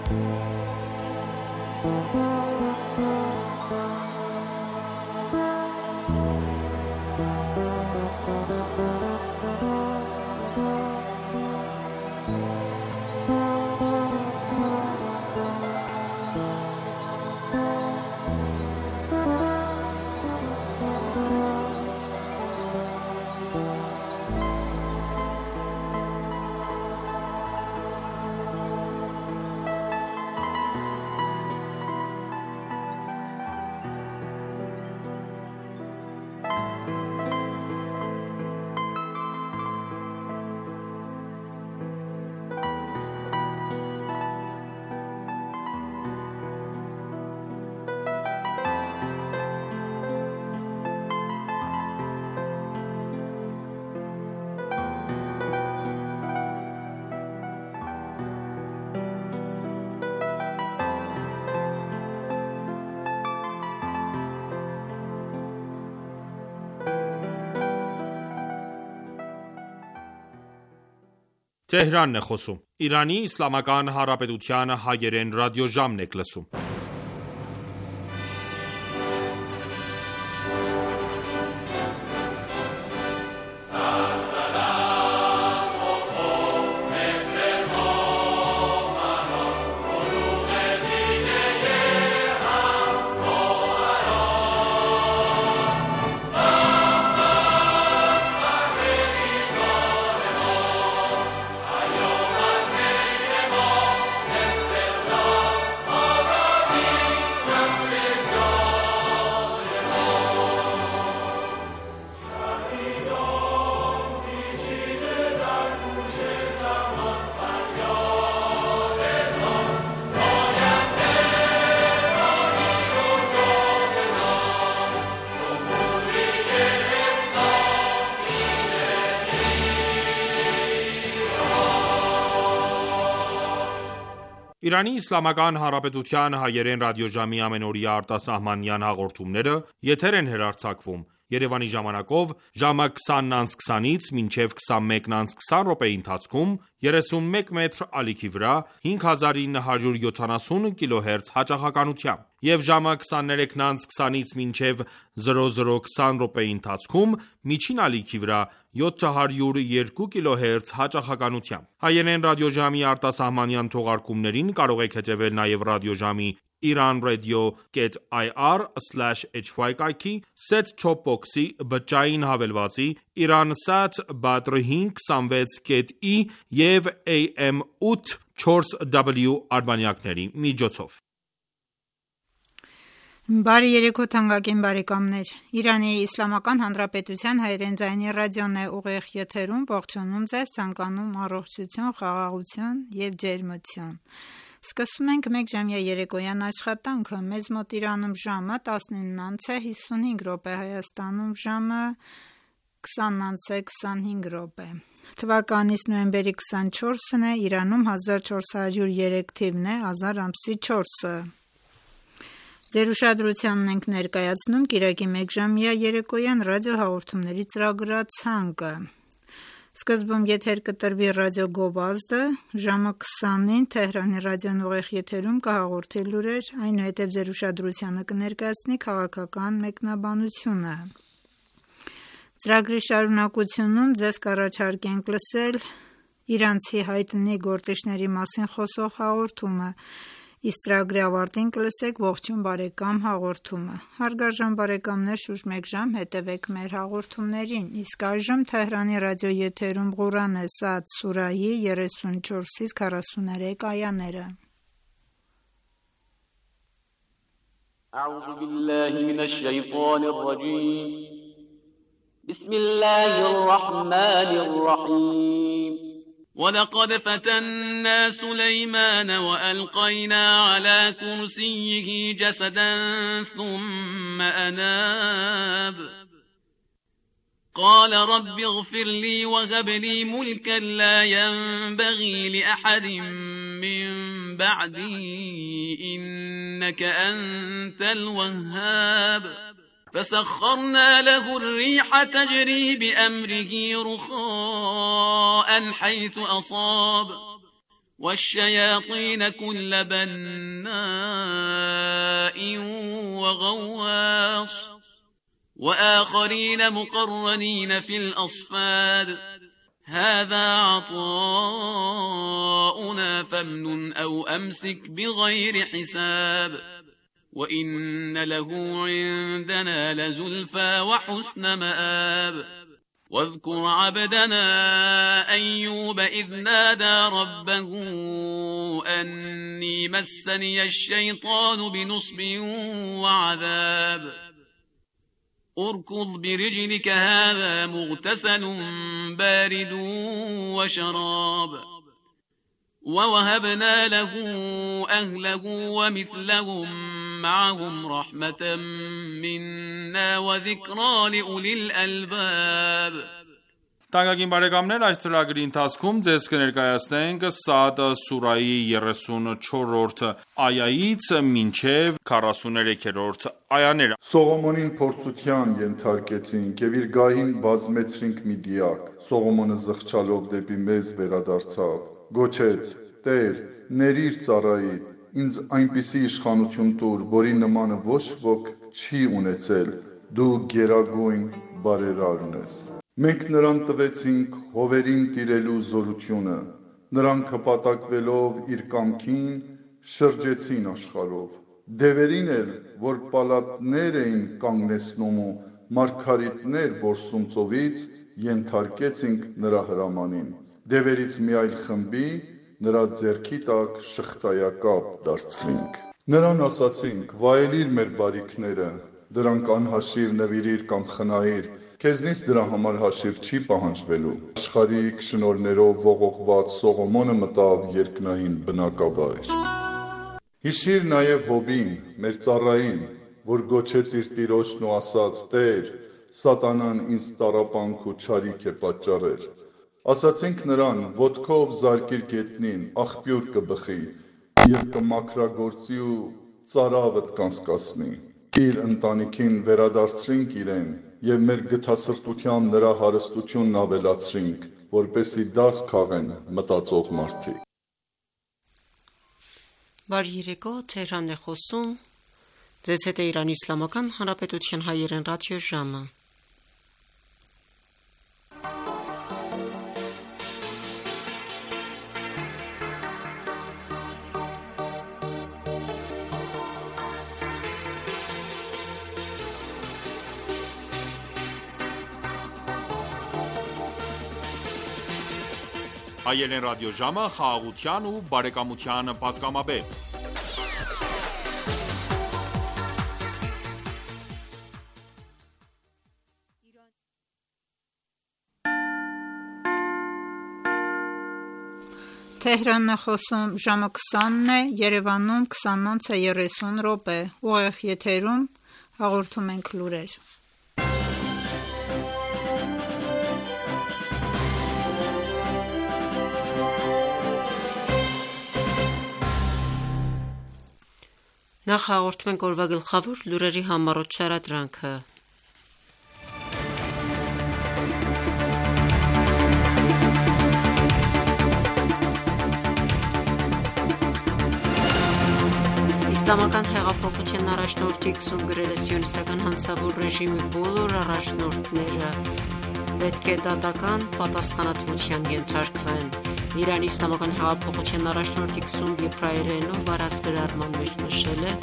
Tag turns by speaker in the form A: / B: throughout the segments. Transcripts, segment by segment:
A: Տեհրանն է խոսում։ Իրանի Իսլամական Հանրապետության հայերեն ռադիոժամն եք լսում։ Իրանի Իսլամական Հանրապետության հայերեն ռադիոժամի ամենօրյա արտասահմանյան հաղորդումները եթեր են հեռարձակվում Երևանի ժամանակով ժամը 20:20-ից մինչև 21:20 րոպեի ընթացքում 31 մետր ալիքի վրա 5970 կիլոհերց հաճախականությամբ և ժամը 23:20-ից մինչև 00:20 րոպեի ընթացքում միջին ալիքի վրա 702 կիլոհերց հաճախականությամբ։ Հայերեն ռադիոժամի արտասահմանյան թողարկումներին կարող եք հետևել նաև ռադիոժամի iranradio.ir/hy կայքի, set-top box-ի, բջջային հավելվածի, Iransat Badr 526.i և AM 840W արբանյակների միջոցով։
B: Բարի երեկո թանկագին բարեկամներ։ Իրանի Իսլամական Հանրապետության հայերեն ձայնի ռադիոն է ուղիղ եթերում, ողջունում ձեզ, ցանկանում առողջություն, խաղաղություն և ջերմություն։ Սկսում ենք մեկ ժամյա երեկոյան աշխատանքը։ Մեզ մոտ Իրանում ժամը 19:55 րոպե, Հայաստանում ժամը 20:25 Թվականից նոյեմբերի 24-ն է, Իրանում 1403 թիվն է, ազար ամսի 4-ը։ Ձեր ուշադրությանն ենք ներկայացնում կիրակի մեկժամյա երեկոյան ռադիոհաղորդումների ծրագրացանկը։ Սկզբում եթեր կտրվի ռադիո գովազդը, ժամը 20-ին Թեհրանի ռադիոն ուղիղ եթերում կհաղորդի լուրեր, այնուհետև ձեր ուշադրությանը կներկայացնի քաղաքական մեկնաբանությունը։ Ծրագրի շարունակությունում ձեզ կառաջարկենք լսել իրանցի հայտնի գործիչների մասին խոսող հաղորդումը, իսկ ծրագրի ավարտին կլսեք ողջույն բարեկամ հաղորդումը։ Հարգարժան բարեկամներ, շուրջ մեկ ժամ հետևեք մեր հաղորդումներին, իսկ այժմ Թեհրանի ռադիո եթերում Ղուրան Սադ սուրահի 34-ից 43 այաները։
C: أعوذ بالله من الشيطان الرجيم بسم الله الرحمن الرحيم ولقد فتنا سليمان وألقينا على كرسيه جسدا ثم أناب قال رب اغفر لي وهب لي ملكا لا ينبغي لأحد من بعدي إنك أنت الوهاب فسخرنا له الريح تجري بأمره رخاء حيث أصاب والشياطين كل بناء وغواص وآخرين مقرنين في الأصفاد هذا عطاؤنا فامنن أو أمسك بغير حساب وإن له عندنا لزلفى وحسن مآب واذكر عبدنا أيوب إذ نادى ربه أني مسني الشيطان بنصب وعذاب اركض برجلك هذا مغتسل بارد وشراب ووهبنا له أهله ومثلهم معهم رحمة منا وذكرى لأولي الألباب
A: Տանկագին բարեկամներ, այս ծրագրի ընթացքում ձեզ կներկայացնենք Սաադ սուրայի 34-րդ այայից մինչև 43-րդ այաները։
D: Սողոմոնին փորձության ենթարկեցինք եւ իր գահին բազմեցրինք մի դիակ։ Սողոմոնը զղջալով դեպի մեզ վերադարձավ, գոչեց. Տեր, ներիր ծառայիդ, ինձ այնպիսի իշխանություն տուր, որի նմանը ոչ ոք չի ունեցել, դու գերագույն բարերարն ես։ Մենք նրան տվեցինք հովերին տիրելու զորությունը, նրանք հպատակվելով իր կամքին շրջեցին աշխարհով։ Դևերին էլ, որ պալատներ էին կանգնեցնում ու մարգարիտներ որսում ծովից, ենթարկեցինք նրա հրամանին։ Դևերից մի այլ խմբի նրա ձեռքի տակ շղթայակապ դարձրինք։ Նրան ասացինք. վայելիր մեր բարիքները, դրանք անհաշիվ նվիրիր կամ խնայիր, քեզնից դրա համար հաշիվ չի պահանջվելու։ Աշխարհիկ շնորհներով ողողված Սողոմոնը մտավ երկնային բնակավայր։ Հիշիր նաև Հոբին, մեր ծառային, որ գոչեց իր տիրոջն ու ասաց. Տեր, սատանան ինձ տառապանք ու չարիք է պատճառել։ Ասացինք նրան. ոտքով զարկիր գետնին, աղբյուր կբխի և կմաքրագործի ու ծարավդ կանցկացնի։ Իր ընտանիքին վերադարձրինք իրեն և մեր գթասրտությամբ նրա հարստությունն ավելացրինք, որպեսզի դաս քաղեն մտածող մարդիկ։
E: Բարի երեկո, Թեհրանն է խոսում, ձեզ հետ է Իրանի Իսլամական Հանրապետության հայերեն ռադիոժամը։
A: Հայերեն ռադիոժամը խաղաղության ու բարեկամության պատգամաբեր։
B: Թեհրանն է խոսում, ժամը 20-ն է, Երևանում 29:30 ուղիղ եթերում հաղորդում ենք լուրեր։
E: Նախ հաղորդում ենք օրվա գլխավոր լուրերի համառոտ շարադրանքը։ Իսլամական հեղափոխության առաջնորդի 20 գրել է սիոնիստական հանցավոր ռեժիմի բոլոր առաջնորդները պետք է դատական պատասխանատվության ենթարկվեն։ Իրանի Իսլամական հեղափոխության առաջնորդի 20 եբրայերենով արած գրառման մեջ նշել է,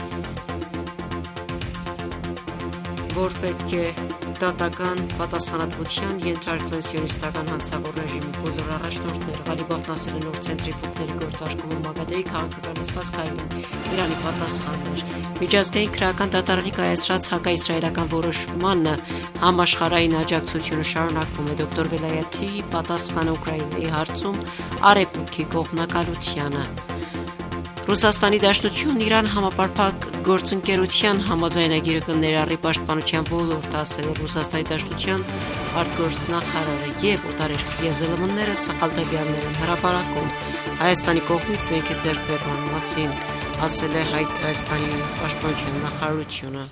E: որ պետք է դատական պատասխանատվության ենթարկվեն սիոնիստական հանցավոր ռեժիմի բոլոր առաջնորդները։ Ղալիբաֆն ասել է նոր ցենտրիֆուգների գործարկումը Մագադեի քաղաքականացված քայլում Իրանի պատասխանն էր։ Միջազգային քրեական դատարանի կայացրած հակաիսրայելական որոշմանը համաշխարհային աջակցությունը շարունակվում է դոկտոր Վելայաթի պատասխանը Ուկրաինայի հարցում արևմուտքի կողմնակալությանը։ Ռուսաստանի Դաշնությունն Իրան համապարփակ գործընկերության համաձայնագիրը կներառի պաշտպանության ոլորտը, ասել է Ռուսաստանի Դաշնության արտգործնախարարը, եւ օտարերկրյա ԶԼՄ-ները սխալ տվյալներ են հրապարակում Հայաստանի կողմից զենքի ձեռքբերման մասին, ասել է Հայաստանի պաշտպանության նախարարությունը։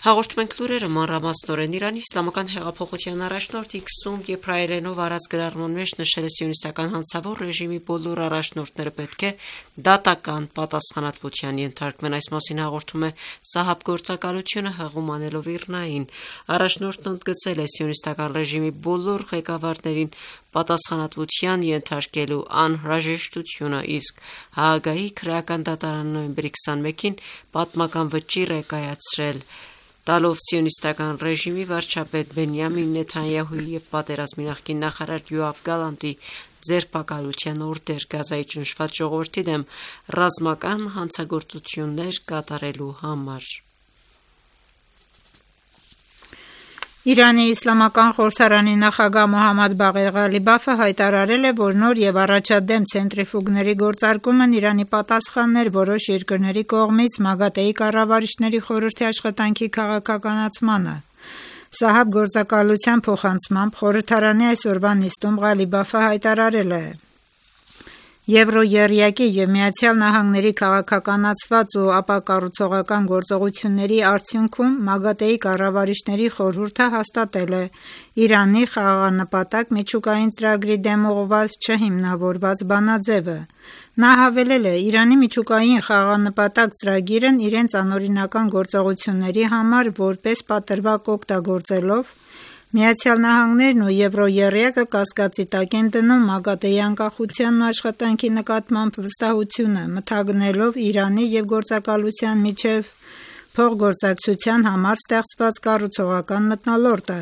E: Հաղորդում ենք լուրերը մանրամասնորեն Իրանի իսլամական հեղափոխության առաջնորդ X-ում եբրայերենով արած գրառման մեջ նշել է սիոնիստական հանցավոր ռեժիմի բոլոր առաջնորդները պետք է դատական պատասխանատվության ենթարկվեն։ Այս մասին հաղորդում է Սահաբ գործակալությունը հղում անելով Իրնային։ Առաջնորդն ընդգծել է սիոնիստական ռեժիմի բոլոր ղեկավարներին պատասխանատվության ենթարկելու անհրաժեշտությունը, իսկ Հաագայի քրեական դատարանը նոյեմբերի 21-ին պատմական վճիռ է կայացրել, տալով սիոնիստական ռեժիմի վարչապետ Բենյամին Նեթանյահուի և պատերազմի նախկին նախարար Յոավ Գալանտի ձերբակալության օրդեր Գազայի ճնշված ժողովրդի դեմ ռազմական հանցագործություններ կատարելու համար։
B: Իրանի իսլամական խորհրդարանի նախագահ Մոհամմադ Բաղեր Ղալիբաֆը հայտարարել է, որ նոր և առաջադեմ ցենտրիֆուգների գործարկումն Իրանի պատասխանն էր որոշ երկրների կողմից ՄԱԳԱՏԷ-ի կառավարիչների խորհրդի աշխատանքի քաղաքականացմանը։ Սահաբ գործակալության փոխանցմամբ խորհրդարանի այսօրվա նիստում Ղալիբաֆը հայտարարել է. Եվրոերիակի և ԱՄՆ-ի քաղաքականացված ու ապակառուցողական գործողությունների արդյունքում ՄԱԳԱՏԷ-ի կառավարիչների խորհուրդը հաստատել է Իրանի խաղաղանպատակ միջուկային ծրագրի դեմ ուղղված չհիմնավորված բանաձևը։ Նա հավելել է. Իրանի միջուկային խաղաղանպատակ ծրագիրն իրենց անօրինական գործողությունների համար որպես պատրվակ օգտագործելով ԱՄՆ-ն ու Եվրոերիակը կասկածի տակ են դնում ՄԱԳԱՏԷ-ի անկախությանն ու աշխատանքի նկատմամբ վստահությունը, մթագնելով Իրանի և գործակալության միջև փոխգործակցության համար ստեղծված կառուցողական մթնոլորտը։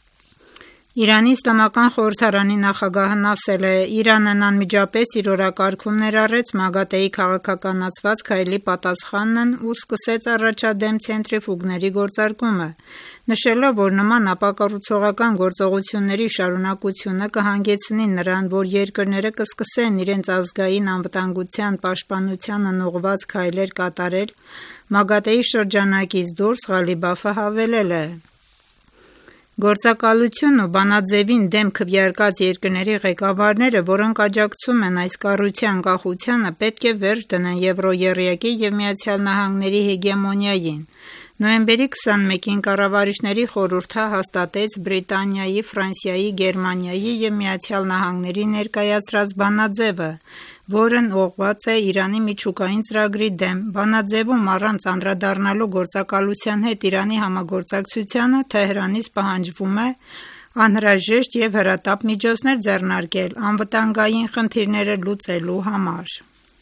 B: Իրանի իսլամական խորհրդարանի նախագահն ասել է. Իրանն անմիջապես իր օրակարգում ներառեց ՄԱԳԱՏԷ-ի քաղաքականացված քայլի պատասխանն ու սկսեց առաջադեմ ցենտրիֆուգների գործարկումը, նշելով, որ նման ապակառուցողական գործողությունների շարունակությունը կհանգեցնի նրան, որ երկրները կսկսեն իրենց ազգային անվտանգության պաշտպանությանն ուղղված քայլեր կատարել ՄԱԳԱՏԷ-ի շրջանակից դուրս։ Ղալիբաֆը հավելել է. Գործակալությունն ու բանաձևին դեմ քվեարկած երկրների ղեկավարները, որոնք աջակցում են այս կառույցի անկախությանը, պետք է վերջ դնեն Եվրոերիակի և ԱՄՆ-ի հեգեմոնիային։ Նոյեմբերի 21-ին կառավարիչների խորհուրդը հաստատեց Բրիտանիայի, Ֆրանսիայի, Գերմանիայի և ԱՄՆ-ի ներկայացրած բանաձևը, որն ուղղված է Իրանի միջուկային ծրագրի դեմ։ Բանաձևում առանց անդրադառնալու գործակալության հետ Իրանի համագործակցությանը Թեհրանից պահանջվում է անհրաժեշտ և հրատապ միջոցներ ձեռնարկել անվտանգային խնդիրները լուծելու համար։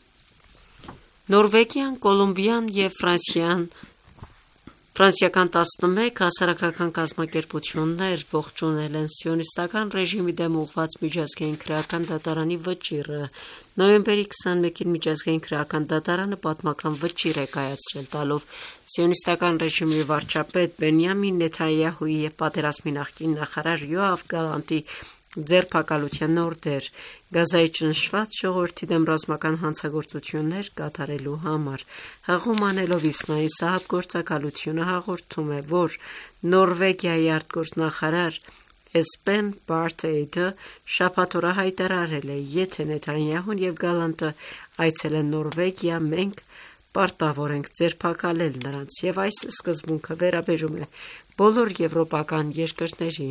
E: Նորվեգիան, Կոլումբիան և Ֆրանսիական 11 հասարակական կազմակերպություններ ողջունել են սիոնիստական ռեժիմի դեմ ուղղված միջազգային քրեական դատարանի վճիռը։ Նոյեմբերի 21-ին միջազգային քրեական դատարանը պատմական վճիռ է կայացրել, տալով սիոնիստական ռեժիմի վարչապետ Բենյամին Նեթանյահուի և պատերազմի նախկին նախարար Յոավ Գալանտի ձերբակալության օրդեր Գազայի ճնշված ժողովրդի դեմ ռազմական հանցագործություններ կատարելու համար։ Հղում անելով Իսրայելի Սահաբ գործակալությունը հաղորդում է, որ Նորվեգիայի արտգործնախարար Էսպեն Բարթ-Էյդը շաբաթ օրը հայտարարել է. Եթե Նեթանյահուն և Գալանտը այցելեն Նորվեգիա, մենք պարտավոր ենք ձերբակալել նրանց, և այս սկզբունքը վերաբերում է բոլոր եվրոպական երկրներին։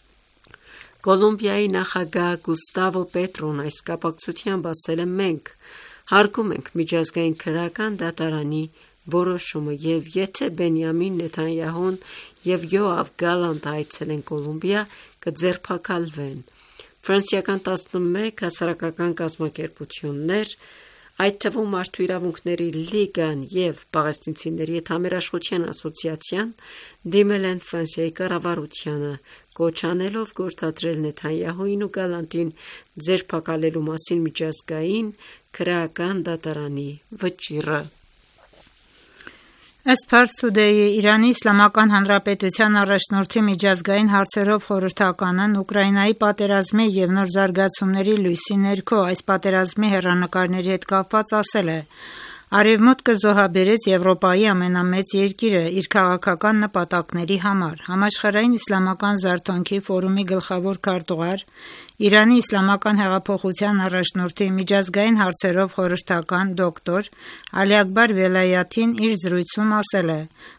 E: Կոլումբիայի նախագահ Գուստավո Պետրոն այս կապակցությամբ ասել է. մենք հարգում ենք միջազգային քրեական դատարանի որոշումը, և եթե Բենյամին Նեթանյահուն և Յոավ Գալանտը այցելեն Կոլումբիա, կձերբակալվեն։ Ֆրանսիական 11 հասարակական կազմակերպություններ, այդ թվում Մարդու իրավունքների լիգան և Պաղեստինցիների հետ համերաշխության ասոցիացիան դիմել են Ֆրանսիայի կառավարությանը, կոչ անելով գործադրել Նեթանյահուին ու Գալանտին ձերբակալելու մասին միջազգային քրեական դատարանի վճիռը։
B: Ըստ Pars Today-ի, Իրանի Իսլամական Հանրապետության առաջնորդի միջազգային հարցերով խորհրդականն Ուկրաինայի պատերազմի և նոր զարգացումների լույսի ներքո այս պատերազմի հեռանկարների հետ կապված ասել է. Արևմուտքը զոհաբերեց Եվրոպայի ամենամեծ երկիրը իր քաղաքական նպատակների համար։ Համաշխարհային իսլամական զարթոնքի ֆորումի գլխավոր քարտուղար, Իրանի Իսլամական հեղափոխության առաջնորդի միջազգային հարցերով խորհրդական դոկտոր Ալի Աքբար Վելայաթին իր զրույցում ասել է,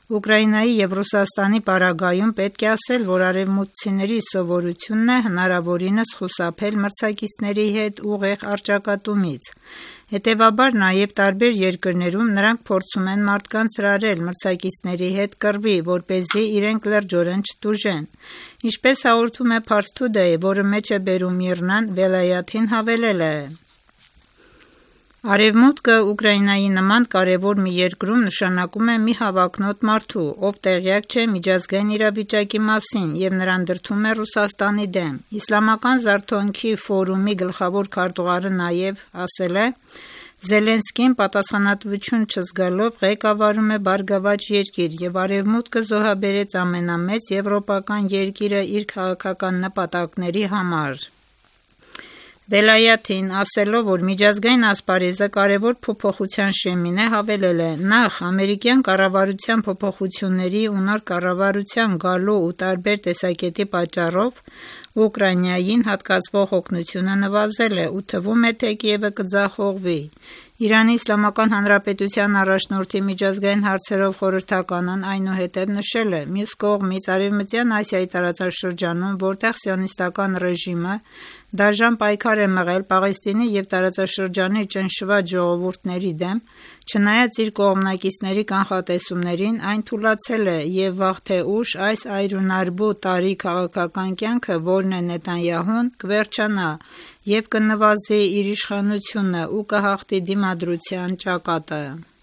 B: Ուկրաինայի և Ռուսաստանի պարագայում պետք է ասել, որ արևմուտքցիների սովորությունն է հնարավորինս խուսափել մրցակիցների հետ ուղիղ առճակատումից։ Հետևաբար նաև տարբեր երկրներում նրանք փորձում են մարդկանց հրավիրել մրցակիցների հետ կռվի, որպեսզի իրենք լրջորեն չտուժեն։ Ինչպես հաղորդում է Pars Today, որը մեջ է բերում Միրնան, Վելայաթին հավելել է. Արևմուտքը Ուկրաինայի նման կարևոր մի երկրում նշանակում է մի հավակնոտ մարդու, ով տեղյակ չէ միջազգային իրավիճակի մասին և նրան դրդում է Ռուսաստանի դեմ։ Իսլամական զարթոնքի ֆորումի գլխավոր քարտուղարը նաև ասել է. Զելենսկին պատասխանատվություն չզգալով ղեկավարում է բարգավաճ երկիր և արևմուտքը զոհաբերեց ամենամեծ եվրոպական երկիրը իր քաղաքական նպատակների համար։ Վելայաթին ասելով, որ միջազգային ասպարեզը կարևոր փոփոխության շեմին է, հավելել է. Նախ, ամերիկյան կառավարության փոփոխությունների ու նոր կառավարության գալու ու տարբեր տեսակետի պատճառով Ուկրաինային հատկացվող օգնությունը նվազել է ու թվում է թեև կձախողվի։ Իրանի Իսլամական Հանրապետության առաջնորդի միջազգային հարցերով խորհրդականն այնուհետև նշել է. Մյուս կողմից Արևմտյան Ասիայի տարածաշրջանում, որտեղ սիոնիստական ռեժիմը դաժան պայքար է մղել Պաղեստինի և տարածաշրջանի ճնշված ժողովուրդների դեմ, չնայած իր կողմնակիցների կանխատեսումներին, այն թուլացել է և վաղ թե ուշ այս այրունարբու տարրի քաղաքական կյանքը, որն է Նեթանյահուն, կվերջանա և կնվազի իր իշխանությունը ու կհաղթի դիմադրության ճակատը։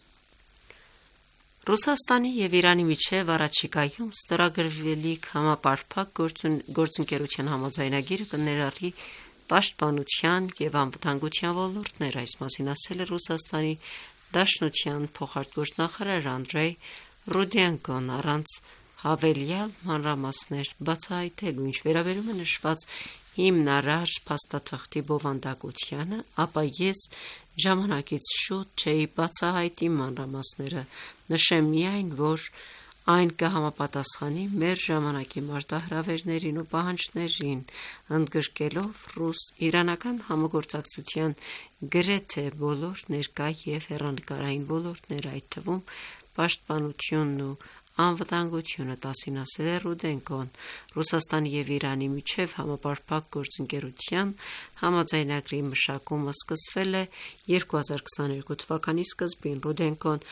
E: Ռուսաստանի և Իրանի միջև առաջիկայում ստորագրվելիք համապարփակ գործընկերության համաձայնագիրը կներառի պաշտպանության և անվտանգության ոլորտներ, այս մասին ասել է Ռուսաստանի Դաշնության փոխարտգործնախարար Անդրեյ Ռուդենկոն առանց հավելյալ մանրամասներ բացահայտելու, ինչ վերաբերում է նշված հիմնարար փաստաթղթի բովանդակությանը, ապա ես ժամանակից շուտ չէի բացահայտի մանրամասները, նշեմ միայն, որ այն կհամապատասխանի մեր ժամանակի մարտահրավերներին ու պահանջներին, ընդգրկելով ռուս-իրանական համագործակցության գրեթե բոլոր ներկա և հեռանկարային ոլորտները, այդ թվում պաշտպանությունն ու անվտանգությունը, տասին ասել է Ռուդենկոն։ Ռուսաստանի և Իրանի միջև համապարփակ գործընկերության համաձայնագրի մշակումը սկսվել է 2022 թվականի սկզբին։ Ռուդենկոն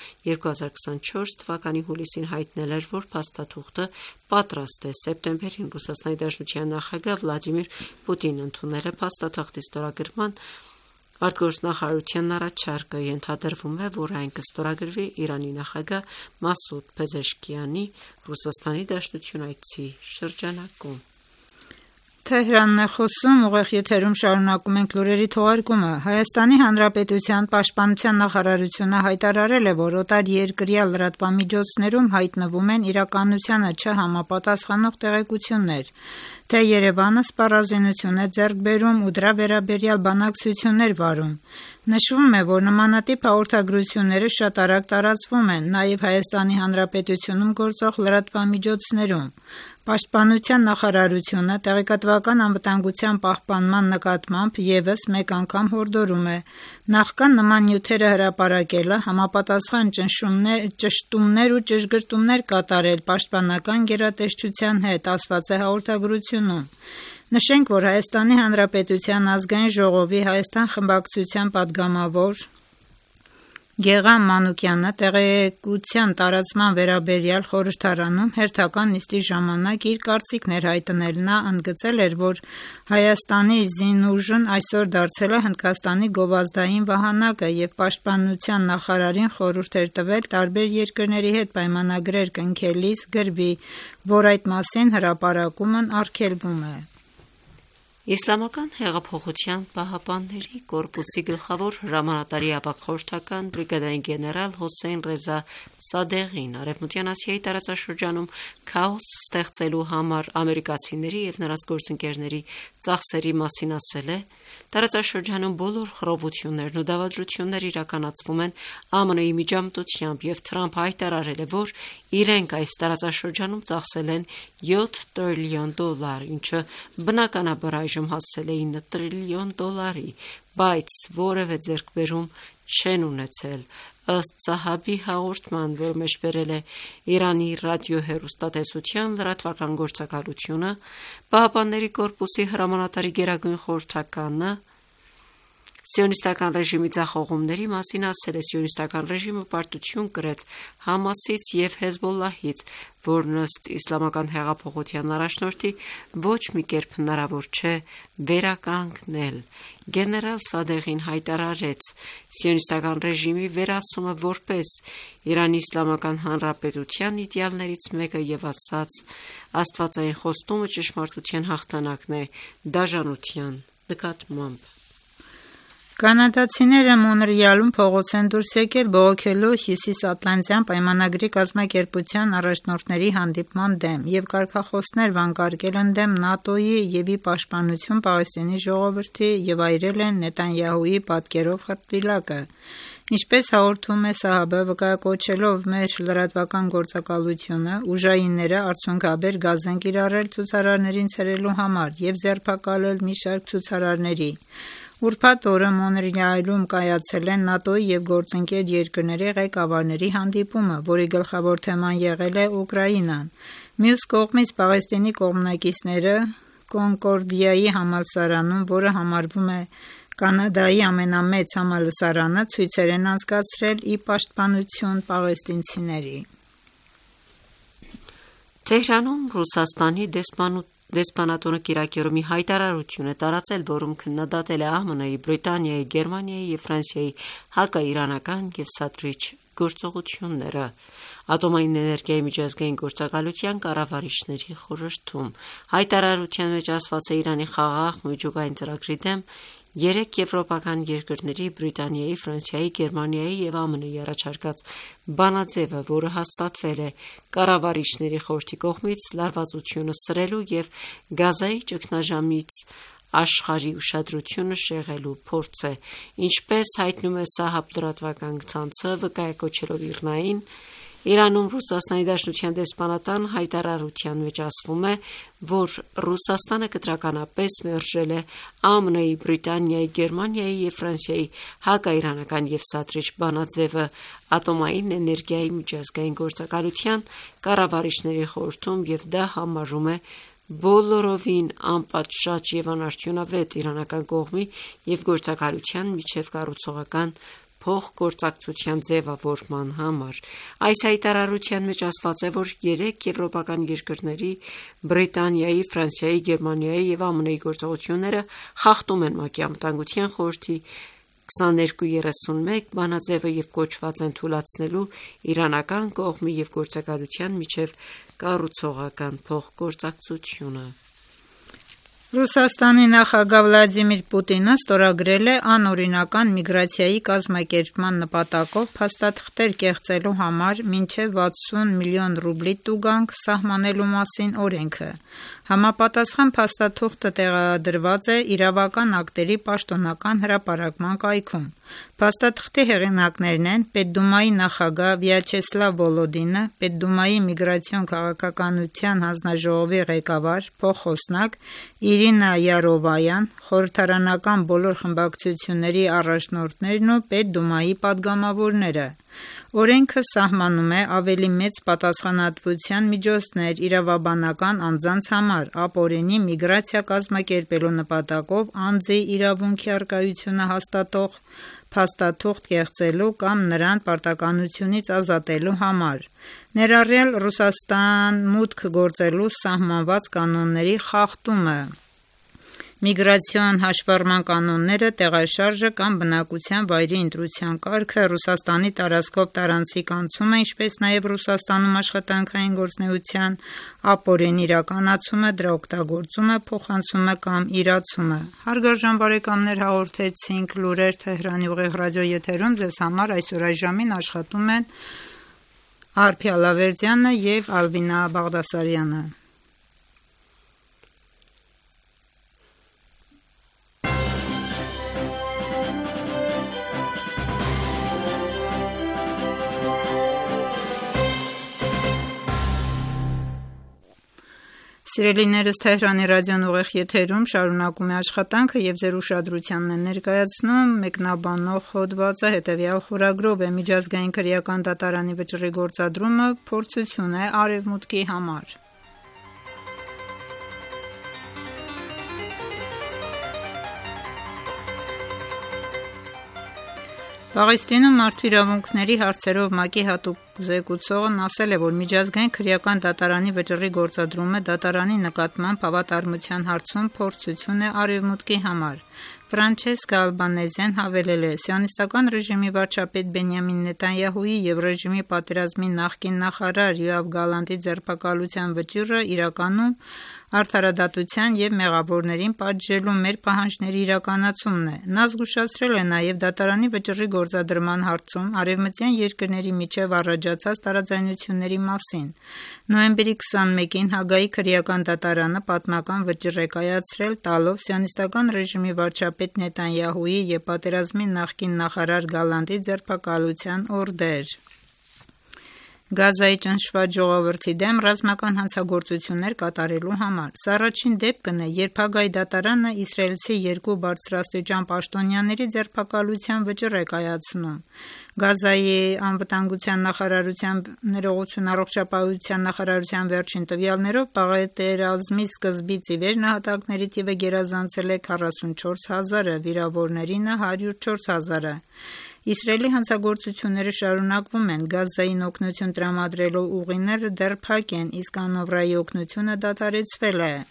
E: 2024 թվականի հուլիսին հայտնել էր, որ փաստաթուղթը պատրաստ է։ Սեպտեմբերին Ռուսաստանի Դաշնության նախագահ Վլադիմիր Պուտինն ընդունել է փաստաթղթի ստորագրման արտգործնախարարության առաջարկը, ենթադրվում է, որ այն կստորագրվի Իրանի նախագահ Մասուդ Փեզեշքիանի Ռուսաստանի Դաշնություն այցի շրջանակում։
B: Թեհրանն է խոսում, ուղիղ եթերում շարունակում ենք լուրերի թողարկումը։ Հայաստանի Հանրապետության Պաշտպանության նախարարությունը հայտարարել է, որ օտարերկրյա լրատվամիջոցներում հայտնվում են իրականությանը չհամապատասխանող տեղեկություններ, թե Երևանը սպառազինություն է ձեռք բերում ու դրա վերաբերյալ բանակցություններ վարում։ Նշվում է, որ նմանատիպ հաղորդագրությունները շատ արագ տարածվում են նաև Հայաստանի Հանրապետությունում գործող լրատվամիջոցներում։ Պաշտպանության նախարարությունը տեղեկատվական անվտանգության պահպանման նկատմամբ ևս մեկ անգամ հորդորում է նախքան նման նյութերը հրապարակելը համապատասխան ճշտումներ ու ճշգրտումներ կատարել պաշտպանական գերատեսչության հետ, ասված է հաղորդագրությունում։ Նշենք, որ Հայաստանի Հանրապետության ազգային ժողովի Հայաստան խմբակցության падգամավոր Գեղամ Մանուկյանը տեղեկության տարածման վերաբերյալ խորհրդարանում հերթական նիստի ժամանակ իր կարծիքն էր հայտնել։ Նա ընդգծել էր, որ Հայաստանի զինուժն այսօր դարձել է Հնդկաստանի գովազդային վահանակը և պաշտպանության նախարարին խորհուրդ էր տվել տարբեր երկրների հետ պայմանագրեր կնքելիս գրվի, որ այդ մասին հրապարակումն արգելվում է։
E: Իսլամական հեղափոխության պահապանների կորպուսի գլխավոր հրամանատարի ապախորհրդական բրիգադային գեներալ Հոսեյն Ռեզա Սադեղին Արևմտյան Ասիայի տարածաշրջանում քաոս ստեղծելու համար ամերիկացիների և նրանց գործընկերների ծախսերի մասին ասել է. Տարածաշրջանում բոլոր խռովություններն ու դավադրությունները իրականացվում են ԱՄՆ-ի միջամտությամբ և Թրամփը հայտարարել է, որ իրենք այս տարածաշրջանում ծախսել են $7 տրիլիոն, ինչը բնականաբար այժմ հասել է $9 տրիլիոն, բայց որևէ ձեռքբերում չեն ունեցել։ ըստ Սահաբի հաղորդման, որ մեջբերել է Իրանի ռադիոհեռուստատեսության լրատվական գործակալությունը, Պահապանների կորպուսի հրամանատարի գերագույն խորհրդականը Սիոնիստական ռեժիմի ձախողումների մասին ասել է, սիոնիստական ռեժիմը պարտություն կրեց Համասից և Հեզբոլլահից, որն ըստ իսլամական հեղափոխության առաջնորդի ոչ մի կերպ հնարավոր չէ վերականգնել։ Գեներալ Սադեղին հայտարարեց սիոնիստական ռեժիմի վերացումը որպես Իրանի Իսլամական Հանրապետության իդեալներից մեկը և ասաց. «Աստվածային խոստումը ճշմարտության հաղթանակն է դաժանության նկատմամբ»։
B: Կանադացիները Մոնրեալում փողոց են դուրս եկել բողոքելու Հյուսիսատլանտյան պայմանագրի կազմակերպության առաջնորդների հանդիպման դեմ և կարգախոսներ վանկարկել ընդդեմ ՆԱՏՕ-ի և ի պաշտպանություն Պաղեստինի ժողովրդի և այրել են Նեթանյահուի պատկերով խրտվիլակը։ Ինչպես հաղորդում է Սահաբը, վկայակոչելով մեր լրատվական գործակալությունը, ուժայինները արդյունքաբեր գազ են կիրառել ցուցարարներին ցրելու համար և ձերբակալել մի շարք ցուցարարների։ Ուրբաթ օրը Մոնրեալում կայացել են ՆԱՏՕ-ի և գործընկեր երկրների ղեկավարների հանդիպումը, որի գլխավոր թեման եղել է Ուկրաինան։ Մյուս կողմից Պաղեստինի կողմնակիցները Կոնկորդիայի համալսարանում, որը համարվում է Կանադայի ամենամեծ համալսարանը, ցույցեր են անցկացրել ի պաշտպանություն պաղեստինցիների։
E: Թեհրանում Ռուսաստանի դեսպանատունը կիրակերում մի հայտարարություն է տարածել, որում քննադատել է ԱՄՆ-ի, Բրիտանիայի, Գերմանիայի և Ֆրանսիայի հակաիրանական և սադրիչ գործողությունները Ատոմային էներգիայի միջազգային գործակալության կառավարիչների խորհրդում։ Հայտարարության մեջ ասված է Իրանի խաղաղ միջուկային ծրագրի դեմ 3 եվրոպական երկրների՝ Բրիտանիայի, Ֆրանսիայի, Գերմանիայի և ԱՄՆ-ի առաջարկած բանաձևը, որը հաստատվել է կառավարիչների խորհրդի կողմից, լարվածությունը սրելու և Գազայի ճգնաժամից աշխարհի ուշադրությունը շեղելու փորձ է։ Ինչպես հայտնում է Սահաբ լրատվական ցանցը, վկայակոչելով ԻՌՆԱ-ին, Իրանում Ռուսաստանի Դաշնության դեսպանատան հայտարարության մեջ ասվում է, որ Ռուսաստանը կտրականապես մերժել է ԱՄՆ-ի, Բրիտանիայի, Գերմանիայի և Ֆրանսիայի հակաիրանական և սադրիչ բանաձևը Ատոմային էներգիայի միջազգային գործակալության կառավարիչների խորհրդում և դա համարում է բոլորովին անպատշաճ և անարդյունավետ իրանական կողմի և գործակալության միջև կառուցողական փոխգործակցության ձևավորման համար։ Այս հայտարարության մեջ ասված է, որ 3 եվրոպական երկրների՝ Բրիտանիայի, Ֆրանսիայի, Գերմանիայի և ԱՄՆ-ի գործողությունները խախտում են ՄԱԿ-ի Անվտանգության խորհրդի 2231 բանաձևը և կոչված են թուլացնելու իրանական կողմի և գործակալության միջև կառուցողական փոխգործակցությունը։
B: Ռուսաստանի նախագահ Վլադիմիր Պուտինը ստորագրել է անօրինական միգրացիայի կազմակերպման նպատակով փաստաթղթեր կեղծելու համար մինչև 60 միլիոն ռուբլի տուգանք սահմանելու մասին օրենքը։ Համապատասխան փաստաթուղթը տեղադրված է իրավական ակտերի պաշտոնական հրապարակման կայքում։ Փաստաթղթի հեղինակներն են Պետդումայի նախագահ Վյաչեսլավ Վոլոդինը, Պետդումայի միգրացիոն քաղաքականության հանձնաժողովի ղեկավար, փոխխոսնակ Իրինա Յարովայան, խորհրդարանական բոլոր խմբակցությունների առաջնորդներն ու Պետդումայի պատգամավորները։ Օրենքը սահմանում է ավելի մեծ պատասխանատվության միջոցներ իրավաբանական անձանց համար ապօրինի միգրացիա կազմակերպելու նպատակով անձի իրավունքի առկայությունը հաստատող փաստաթուղթ կեղծելու կամ նրան պարտականությունից ազատելու համար, ներառյալ Ռուսաստան մուտք գործելու սահմանված կանոնների խախտումը, միգրացիոն հաշվառման կանոնները, տեղաշարժը կամ բնակության վայրի ընտրության կարգը, Ռուսաստանի տարածքով տարանցիկ անցումը, ինչպես նաև Ռուսաստանում աշխատանքային գործունեության ապօրինի իրականացումը, դրա օգտագործումը, փոխանցումը կամ իրացումը։ Հարգարժան բարեկամներ, հաղորդեցինք լուրեր Թեհրանի ուղիղ ռադիոեթերում, ձեզ համար այսօր այս ժամին աշխատում են Արփի Ալավերդյանը և Ալբինա Բաղդասարյանը։ Սիրելիներս, Թեհրանի ռադիոն ուղիղ եթերում շարունակում է աշխատանքը եւ ձեր ուշադրությանն է ներկայացնում մեկնաբանող հոդվածը հետեւյալ խորագրով է միջազգային քրեական դատարանի վճռի գործադրումը փորձություն է Արևմուտքի համար։ Պաղեստինում մարդու իրավունքների հարցերով ՄԱԿ-ի հատուկ զեկուցողն ասել է, որ միջազգային քրեական դատարանի վճռի գործադրումը դատարանի նկատմամբ հավատարմության հարցում փորձություն է Արևմուտքի համար։ Ֆրանչեսկա Ալբանեզեն հավելել է. «Սիոնիստական ռեժիմի վարչապետ Բենյամին Նեթանյահուի և ռեժիմի պատերազմի նախկին նախարար Յոավ Գալանտի ձերբակալության վճիռը իրականում արդարադատության և մեղավորներին պատժելու մեր պահանջների իրականացումն է»։ Նա զգուշացրել է նաև դատարանի վճռի գործադրման հարցում արևմտյան երկրների միջև առաջացած տարաձայնությունների մասին։ Նոյեմբերի 21-ին Հագայի քրեական դատարանը պատմական վճիռ է կայացրել, տալով սիոնիստական ռեժիմի վարչապետ Նեթանյահուի և պատերազմի նախկին նախարար Գալանտի ձերբակալության օրդեր։ Գազայի ճնշված ժողովրդի դեմ ռազմական հանցագործություններ կատարելու համար։ Սա առաջին դեպքն է, երբ Հագայի դատարանը իսրայելցի երկու բարձրաստիճան պաշտոնյաների ձերբակալության վճիռ է կայացնում։ Գազայի անվտանգության նախարարության ներողություն առողջապահության նախարարության վերջին տվյալներով պատերազմի սկզբից ի վեր նահատակների թիվը գերազանցել է 44,000-ը, վիրավորներինը 104,000-ը։ Իսրայելի հանցագործությունները շարունակվում են, Գազային օգնություն տրամադրելու ուղիները դեռ փակ են, իսկ անօրայի օգնությունը դադարեցվել է։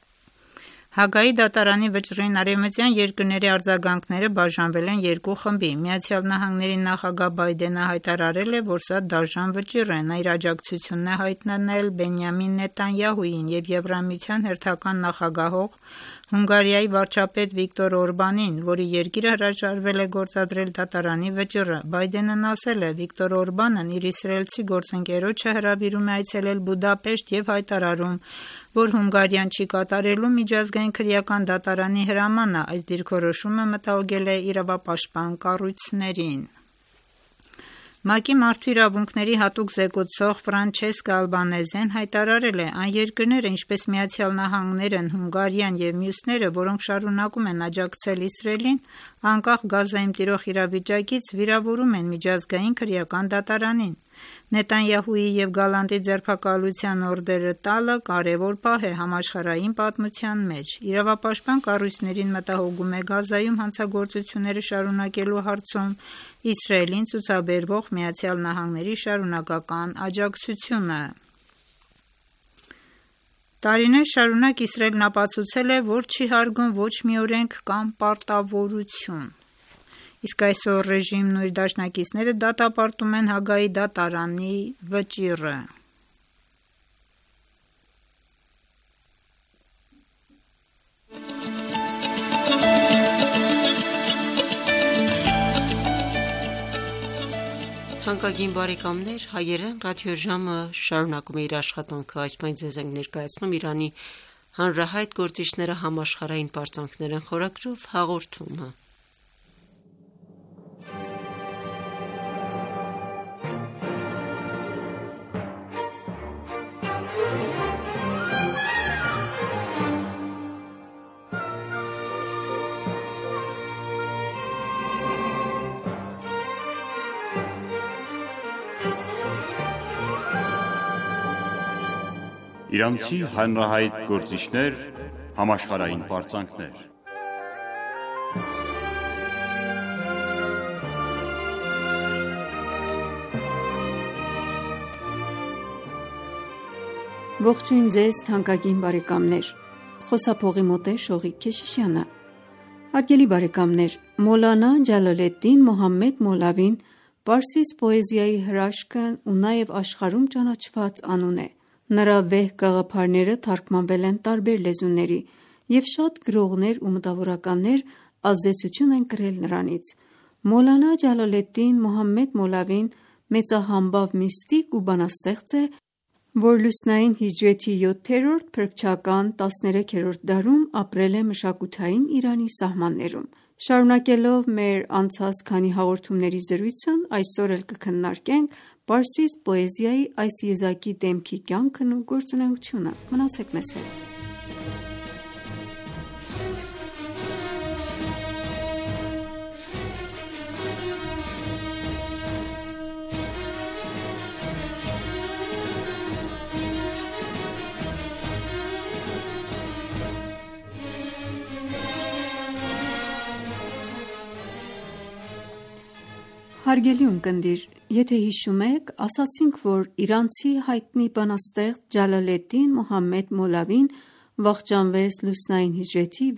B: Հագայի դատարանի վճռին արևմտյան երկրների արձագանքները բաժանվել են երկու խմբի։ ԱՄՆ նախագահ Բայդենը հայտարարել է, որ սա դաժան վճիռ է։ Նա իր աջակցությունն է հայտնել Բենյամին Նեթանյահուին և Եվրամիության հերթական նախագահող Հունգարիայի վարչապետ Վիկտոր Օրբանին, որի երկիրը հրաժարվել է գործադրել դատարանի վճիռը։ Բայդենն ասել է. «Վիկտոր Օրբանն իր իսրայելցի գործընկերոջը հրավիրում է այցելել Բուդապեշտ և հայտարարում, որ Հունգարիան չի կատարելու միջազգային քրեական դատարանի հրամանը։ Այս դիրքորոշումը մտահոգել է իրավապաշտպան կառույցներին»։ ՄԱԿ-ի մարդու իրավունքների հատուկ զեկուցող Ֆրանչեսկա Ալբանեզեն հայտարարել է. «Այն երկրները, ինչպես ԱՄՆ-ն, Հունգարիան և մյուսները, որոնք շարունակում են աջակցել Իսրայելին, անկախ Գազայում տիրող իրավիճակից, վիրավորում են միջազգային քրեական դատարանին։ Նեթանյահուի և Գալանտի ձերբակալության օրդերը տալը կարևոր պահ է համաշխարհային պատմության մեջ։ Իրավապաշտպան կառույցներին մտահոգում է Գազայում հանցագործությունները շարունակելու հարցում Իսրայելին ցուցաբերվող ԱՄՆ-ի շարունակական աջակցությունը։ Տարիներ շարունակ Իսրայելն ապացուցել է, որ չի հարգում ոչ մի օրենք կամ պարտավորություն։ Իսկ այսօր ռեժիմն ու իր դաշնակիցները դատապարտում են Հագայի դատարանի վճիռը։
E: Թանկագին բարեկամներ, հայերեն ռադիոժամը շարունակում է իր աշխատանքը։ Այս պահին ձեզ ենք ներկայացնում Իրանի հանրահայտ գործիչները համաշխարհային պարծանքներ են խորագրով հաղորդումը։
F: Իրանցի հանրահայտ գործիչներ, համաշխարհային պարծանքներ։
G: Ողջույն ձեզ թանկագին բարեկամներ, խոսափողի մոտ է Շողիկ Քեշիշյանը։ Հարգելի բարեկամներ, Մոլանա Ջալալեդդին Մոհամմեդ Մոլավին պարսից պոեզիայի հրաշքն ու նաև աշխարհում ճանաչված անուն է։ Նրա վեհ գաղափարները թարգմանվել են տարբեր լեզուների, և շատ գրողներ ու մտավորականներ ազդեցություն են կրել նրանից։ Մոլանա Ջալալեդդին Մոհամմեդ Մոլավին մեծահամբավ միստիկ ու բանաստեղծ է, որ լուսնային հիջրեթի 7-րդ փրկչական 13-րդ դարում ապրել է մշակութային Իրանի սահմաններում։ Շարունակելով մեր անցած քանի հաղորդումների զրույցն, այսօր էլ կքննարկենք պարսից պոեզիայի այս եզակի դեմքի կյանքն ու գործունեությունը։ Մնացեք մեզ հետ։ Հարգելի ունկնդիր, եթե հիշում եք, ասացինք, որ իրանցի հայտնի բանաստեղծ Ջալալեդդին Մոհամմեդ Մոլավին վախճանվեց լուսնային հիջրեթի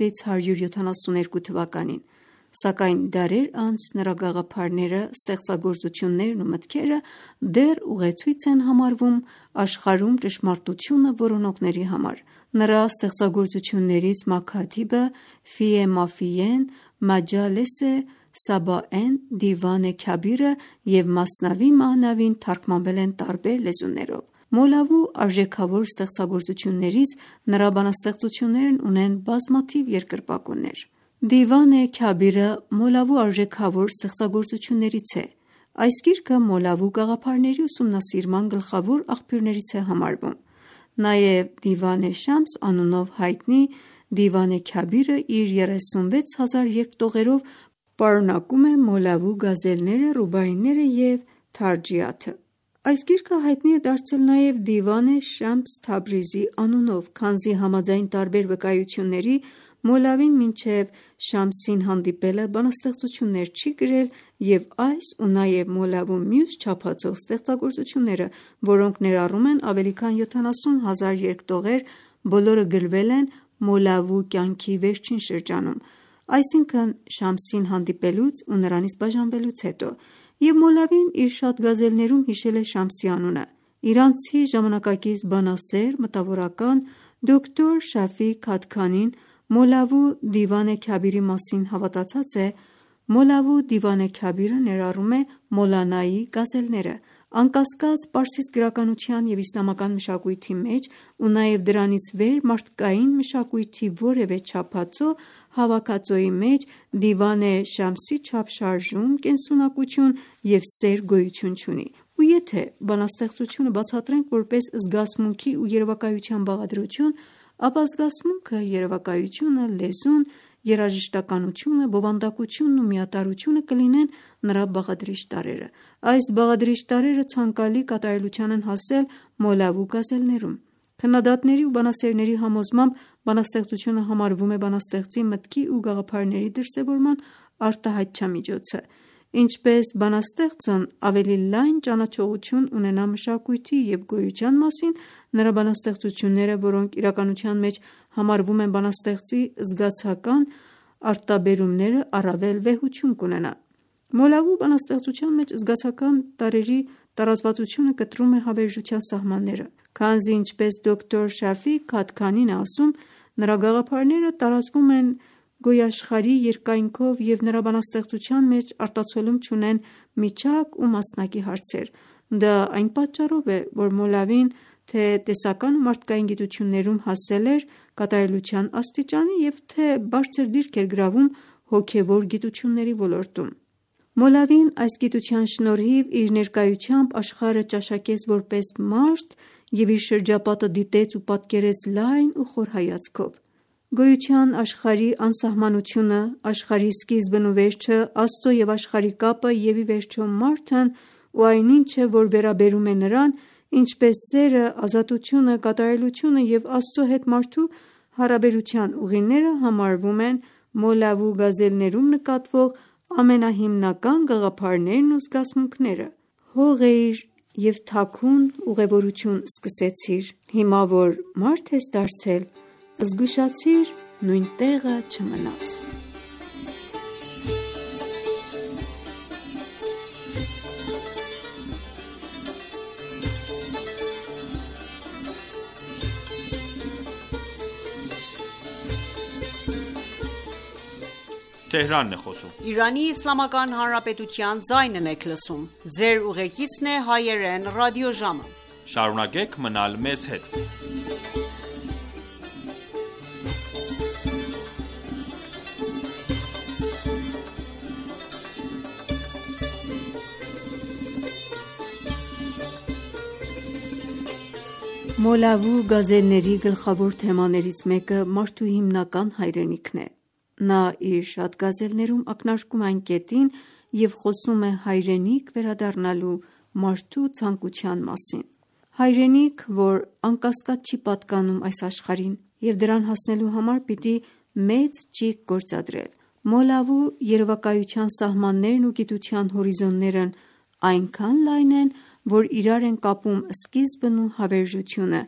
G: 672 թվականին, սակայն դարեր անց նրա գաղափարները, ստեղծագործություններն ու մտքերը դեռ ուղեցույց են համարվում աշխարհում ճշմարտությունը որոնողների համար։ Նրա ստեղծագործություններից Մաքաթիբը, Ֆիե Մաֆիեն, Մաջալեսե Սաբաեն, Դիվան-ե Քաբիրը և Մասնավի Մաանավին թարգմանվել են տարբեր լեզուներով։ Մոլավու արժեքավոր ստեղծագործություններից նրա բանաստեղծություններն ունեն բազմաթիվ երկրպագուներ։ Դիվան-ե Քաբիրը Մոլավու արժեքավոր ստեղծագործություններից է։ Այս գիրքը Մոլավու գաղափարների ուսումնասիրման գլխավոր աղբյուրներից է համարվում։ Նաև Դիվան-ե Շամս անունով հայտնի Դիվան-ե Քաբիրը իր 36,000 երկտողերով պարունակում է Մոլավու գազելները, ռուբայիները և թարջիաթը։ Այս գիրքը հայտնի է դարձել նաև Դիվան-ե Շամս Թաբրիզի անունով, քանզի համաձայն տարբեր վկայությունների Մոլավին մինչև Շամսին հանդիպելը բանաստեղծություններ չի գրել և այս ու նաև Մոլավու մյուս չափածող ստեղծագործությունները, որոնք ներառում են ավելի քան 70,000 երկտողեր, բոլորը գրվել են Մոլավու կյանքի վերջին շրջանում, այսինքն Շամսին հանդիպելուց ու նրանից բաժանվելուց հետո, և Մոլավին իր շատ գազելներում հիշել է Շամսի անունը։ Իրանցի ժամանակակից բանասեր, մտավորական դոկտոր Շաֆի Քաթքանին Մոլավու Դիվան-ե Քաբիրի մասին հավատացած է. Մոլավու Դիվան-ե Քաբիրը ներառում է Մոլանայի գազելները, անկասկած պարսից գրականության և իսլամական մշակույթի մեջ ու նաև դրանից վեր մարդկային մշակույթի որևէ չափածո հավաքածոյի մեջ Դիվան-ե Շամսի չափ շարժում, կենսունակություն և սեր գոյություն չունի։ Ու եթե բանաստեղծությունը բացատրենք որպես զգացմունքի ու երևակայության բաղադրություն, ապա զգացմունքը, երևակայությունը, լեզուն, երաժշտականությունը, բովանդակությունն ու միատարրությունը կլինեն նրա բաղադրիչ տարրերը։ Այս բաղադրիչ տարրերը ցանկալի կատարելության են հասել Մոլավու գազելներում։ Քննադատների ու բանասերների համոզմամբ բանաստեղծությունը համարվում է բանաստեղծի մտքի ու գաղափարների դրսևորման արտահայտչամիջոցը։ Ինչպես բանաստեղծն ավելի լայն ճանաչողություն ունենա մշակույթի և գոյության մասին, նրա բանաստեղծությունները, որոնք իրականության մեջ համարվում են բանաստեղծի զգացական արտաբերումները, առավել վեհություն կունենան։ Մոլավու բանաստեղծության մեջ զգացական տարրերի տարածվածությունը կտրում է հավերժության սահմանները, քանզի ինչպես դոկտոր Շաֆի Քաթքանին է ասում, նրա գաղափարները տարածվում են գոյաշխարհի երկայնքով և նրա բանաստեղծության մեջ արտացոլում չունեն միջակ ու մասնակի հարցեր։ Դա այն պատճառով է, որ Մոլավին թե տեսական ու մարդկային գիտություններում հասել էր կատարելության աստիճանի և թե բարձր դիրք էր գրավում հոգևոր գիտությունների ոլորտում։ Մոլավին այս գիտության շնորհիվ իր ներկայությամբ աշխարհը ճաշակեց որպես մարդ և իր շրջապատը դիտեց ու պատկերեց լայն ու խոր հայացքով։ Գոյության աշխարհի անսահմանությունը, աշխարհի սկիզբն ու վերջը, Աստծո և աշխարհի կապը և ի վերջո մարդն ու այն ինչը, որ վերաբերում է նրան, ինչպես սերը, ազատությունը, կատարելությունը և Աստծո հետ մարդու հարաբերության ուղիները համարվում են Մոլավու գազելներում նկատվող ամենահիմնական գաղափարներն ու զգացմունքները։ Հող և թաքուն ուղևորություն սկսեցիր, հիմա որ մարդ ես դարձել, զգուշացիր նույն տեղը չմնաս։
E: Իրանի Իսլամական Հանրապետության ձայնն եք լսում։ Ձեր ուղեկիցն է հայերեն ռադիոժամը։
A: Շարունակեք մնալ մեզ հետ։
G: Մոլավու գազելների գլխավոր թեմաներից մեկը մարդու հիմնական հայրենիքն է։ Նա իր շատ գազելներում ակնարկում է այն կետին և խոսում է հայրենիք վերադառնալու մարդու ցանկության մասին։ Հայրենիք, որ անկասկած չի պատկանում այս աշխարհին, և դրան հասնելու համար պիտի մեծ ճիգ գործադրել։ Մոլավու երևակայության սահմաններն ու գիտության հորիզոններն այնքան լայն են, որ իրար են կապում սկիզբն ու հավերժությունը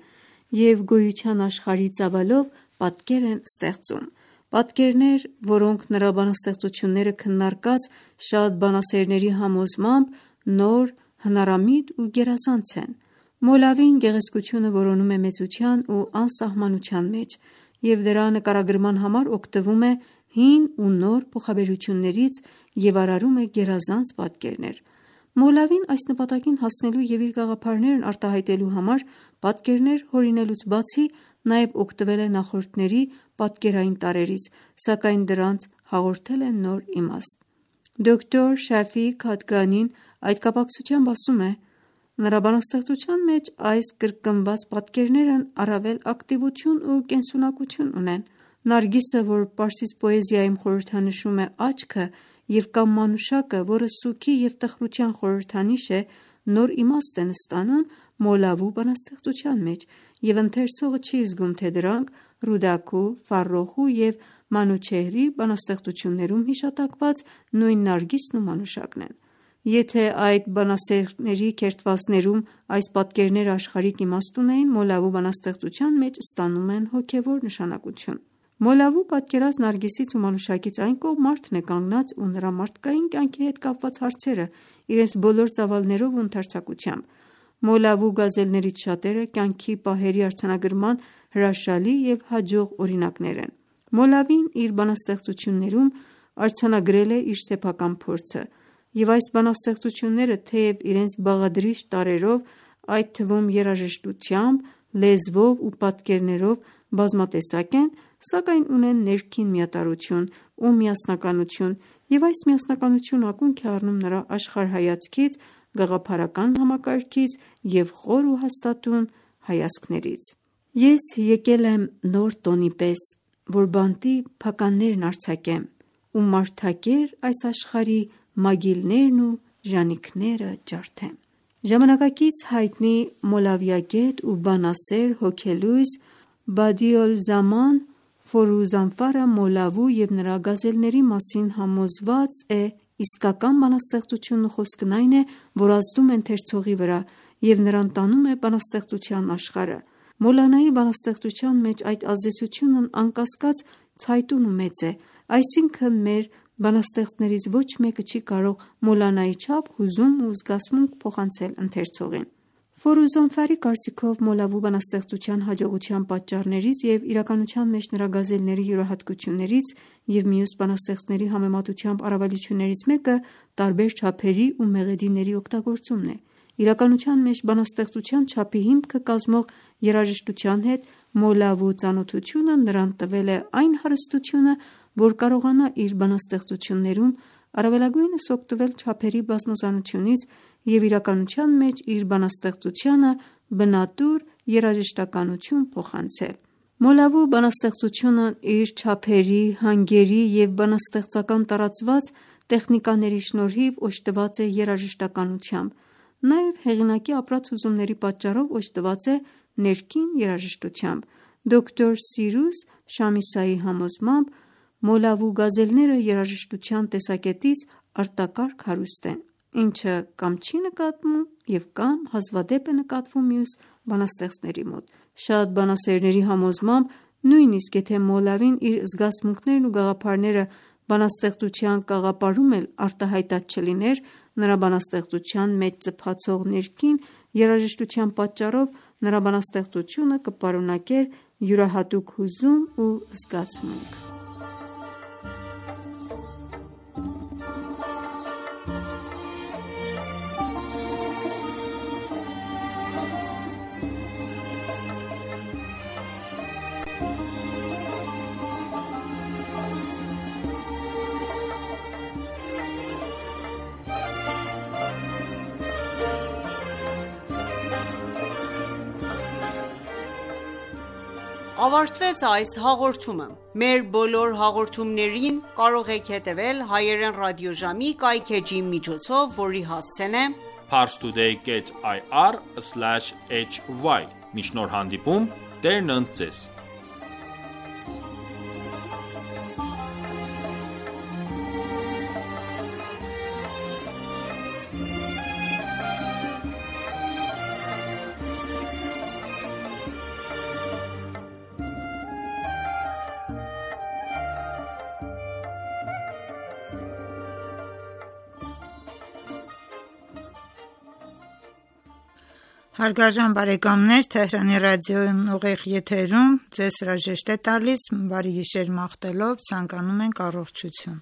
G: և գոյության աշխարհի ծավալով պատկեր են ստեղծում։ Պատկերներ, որոնք նրա բանաստեղծությունները քննարկած շատ բանասերների համոզմամբ նոր, հնարամիտ ու գերազանց են։ Մոլավին գեղեցկությունը որոնում է մեծության ու անսահմանության մեջ և դրա նկարագրման համար օգտվում է հին ու նոր փոխաբերություններից և արարում է գերազանց պատկերներ։ Մոլավին այս նպատակին հասնելու և իր գաղափարներն արտահայտելու համար պատկերներ հորինելուց բացի նաև օգտվել է նախորդների պատկերային տարրերից, սակայն դրանց հաղորդել է նոր իմաստ։ Դոկտոր Շաֆիի Քաթգանին այդ կապակցությամբ ասում է. «Նրա բանաստեղծության մեջ այս կրկնված պատկերներն առավել ակտիվություն ու կենսունակություն ունեն։ Նարգիսը, որ պարսից պոեզիայում խորհրդանշում է աչքը, և կամ մանուշակը, որը սուգի և տխրության խորհրդանիշ է, նոր իմաստ են ստանում Մոլավու բանաստեղծության մեջ, և ընթերցողը չի զգում, թե դրանք Ռուդաքու, Ֆառոխու և Մանուչեհրի բանաստեղծություններում հիշատակված նույն նարգիսն ու մանուշակն են։ Եթե այդ բանասերների քերթվածներում այս պատկերները աշխարհիկ իմաստ ունեին, Մոլավու բանաստեղծության մեջ ստանում են հոգևոր նշանակություն։ Մոլավու պատկերած նարգիսից ու մանուշակից այն կողմ մարդն է կանգնած ու նրա մարդկային կյանքի հետ կապված հարցերը իրենց բոլոր ծավալներով ու ընդարձակությամբ։ Մոլավու գազելներից շատերը կյանքի պահերի արձանագրման հրաշալի և հաջող օրինակներ են։ Մոլավին իր բանաստեղծություններում արձանագրել է իր սեփական փորձը, և այս բանաստեղծությունները թեև իրենց բաղադրիչ տարրերով, այդ թվում երաժշտությամբ, լեզվով ու պատկերներով բազմատեսակ են, սակայն ունեն ներքին միատարրություն ու միասնականություն, և այս միասնականությունը ակունք է առնում նրա աշխարհայացքից, գաղափարական համակարգից և խոր ու հաստատուն հայացքներից։ Ես եկել եմ նոր տոնի պես, որ բանտի փականներն արձակեմ ու մարդակեր այս աշխարհի մագիլներն ու ժանիքները ջարդեմ։ Ժամանակակից հայտնի մոլավիագետ ու բանասեր հոգելույզ Բադիոլզաման Ֆորուզանֆարը Մոլավու և նրա գազելների մասին համոզված է. իսկական բանաստեղծությունն ու խոսքն այն է, որ ազդում է ընթերցողի վրա և նրան տանում է բանաստեղծության աշխարհը։ Մոլանայի բանաստեղծության մեջ այդ ազդեցությունն անկասկած ցայտուն ու մեծ է, այսինքն մեր բանաստեղծներից ոչ մեկը չի կարող Մոլանայի չափ հուզում ու զգացմունք փոխանցել ընթերցողին։ Ֆորուզանֆարի կարծիքով Մոլավու բանաստեղծության հաջողության պատճառներից և իրականության մեջ նրա գազելների յուրահատկություններից և մյուս բանաստեղծների համեմատությամբ առավելություններից մեկը տարբեր չափերի ու մեղեդիների օգտագործումն է։ Իրականության մեջ բանաստեղծության չափի հիմքը կազմող երաժշտության հետ Մոլավու ծանոթությունը նրան տվել է այն հարստությունը, որ կարողանա իր բանաստեղծություններում առավելագույնս օգտվել չափերի բազմազանությունից և իրականության մեջ իր բանաստեղծությանը բնատուր երաժշտականություն փոխանցել։ Մոլավու բանաստեղծությունն իր չափերի, հանգերի և բանաստեղծական տարածված տեխնիկաների շնորհիվ օժտված է երաժշտականությամբ, նաև հեղինակի ապրած հուզումների պատճառով օժտված է ներքին երաժշտությամբ։ Դոկտոր Սիրուս Շամիսայի համոզմամբ Մոլավու գազելները երաժշտության տեսակետից արտակարգ հարուստ են, ինչը կամ չի նկատվում և կամ հազվադեպ է նկատվում մյուս բանաստեղծների մոտ։ Շատ բանասերների համոզմամբ նույնիսկ եթե Մոլավին իր զգացմունքներն ու գաղափարները բանաստեղծության կաղապարում էլ արտահայտած չլիներ, նրա բանաստեղծության մեջ ծփացող ներքին երաժշտության պատճառով նրա բանաստեղծությունը կպարունակեր յուրահատուկ հուզում ու զգացմունք։
E: ավարտվեց այս հաղորդումը։ Մեր բոլոր հաղորդումներին կարող եք հետևել հայերեն ռադիոժամի կայքէջի միջոցով, որի հասցեն է
A: parstoday.ir/hy։ Մինչ նոր հանդիպում, Տերն ընդ ձեզ։
B: Հարգարժան բարեկամներ, Թեհրանի ռադիոյում ուղիղ եթերում ձեզ հրաժեշտ է տալիս, բարի գիշեր մաղթելով, ցանկանում ենք առողջություն։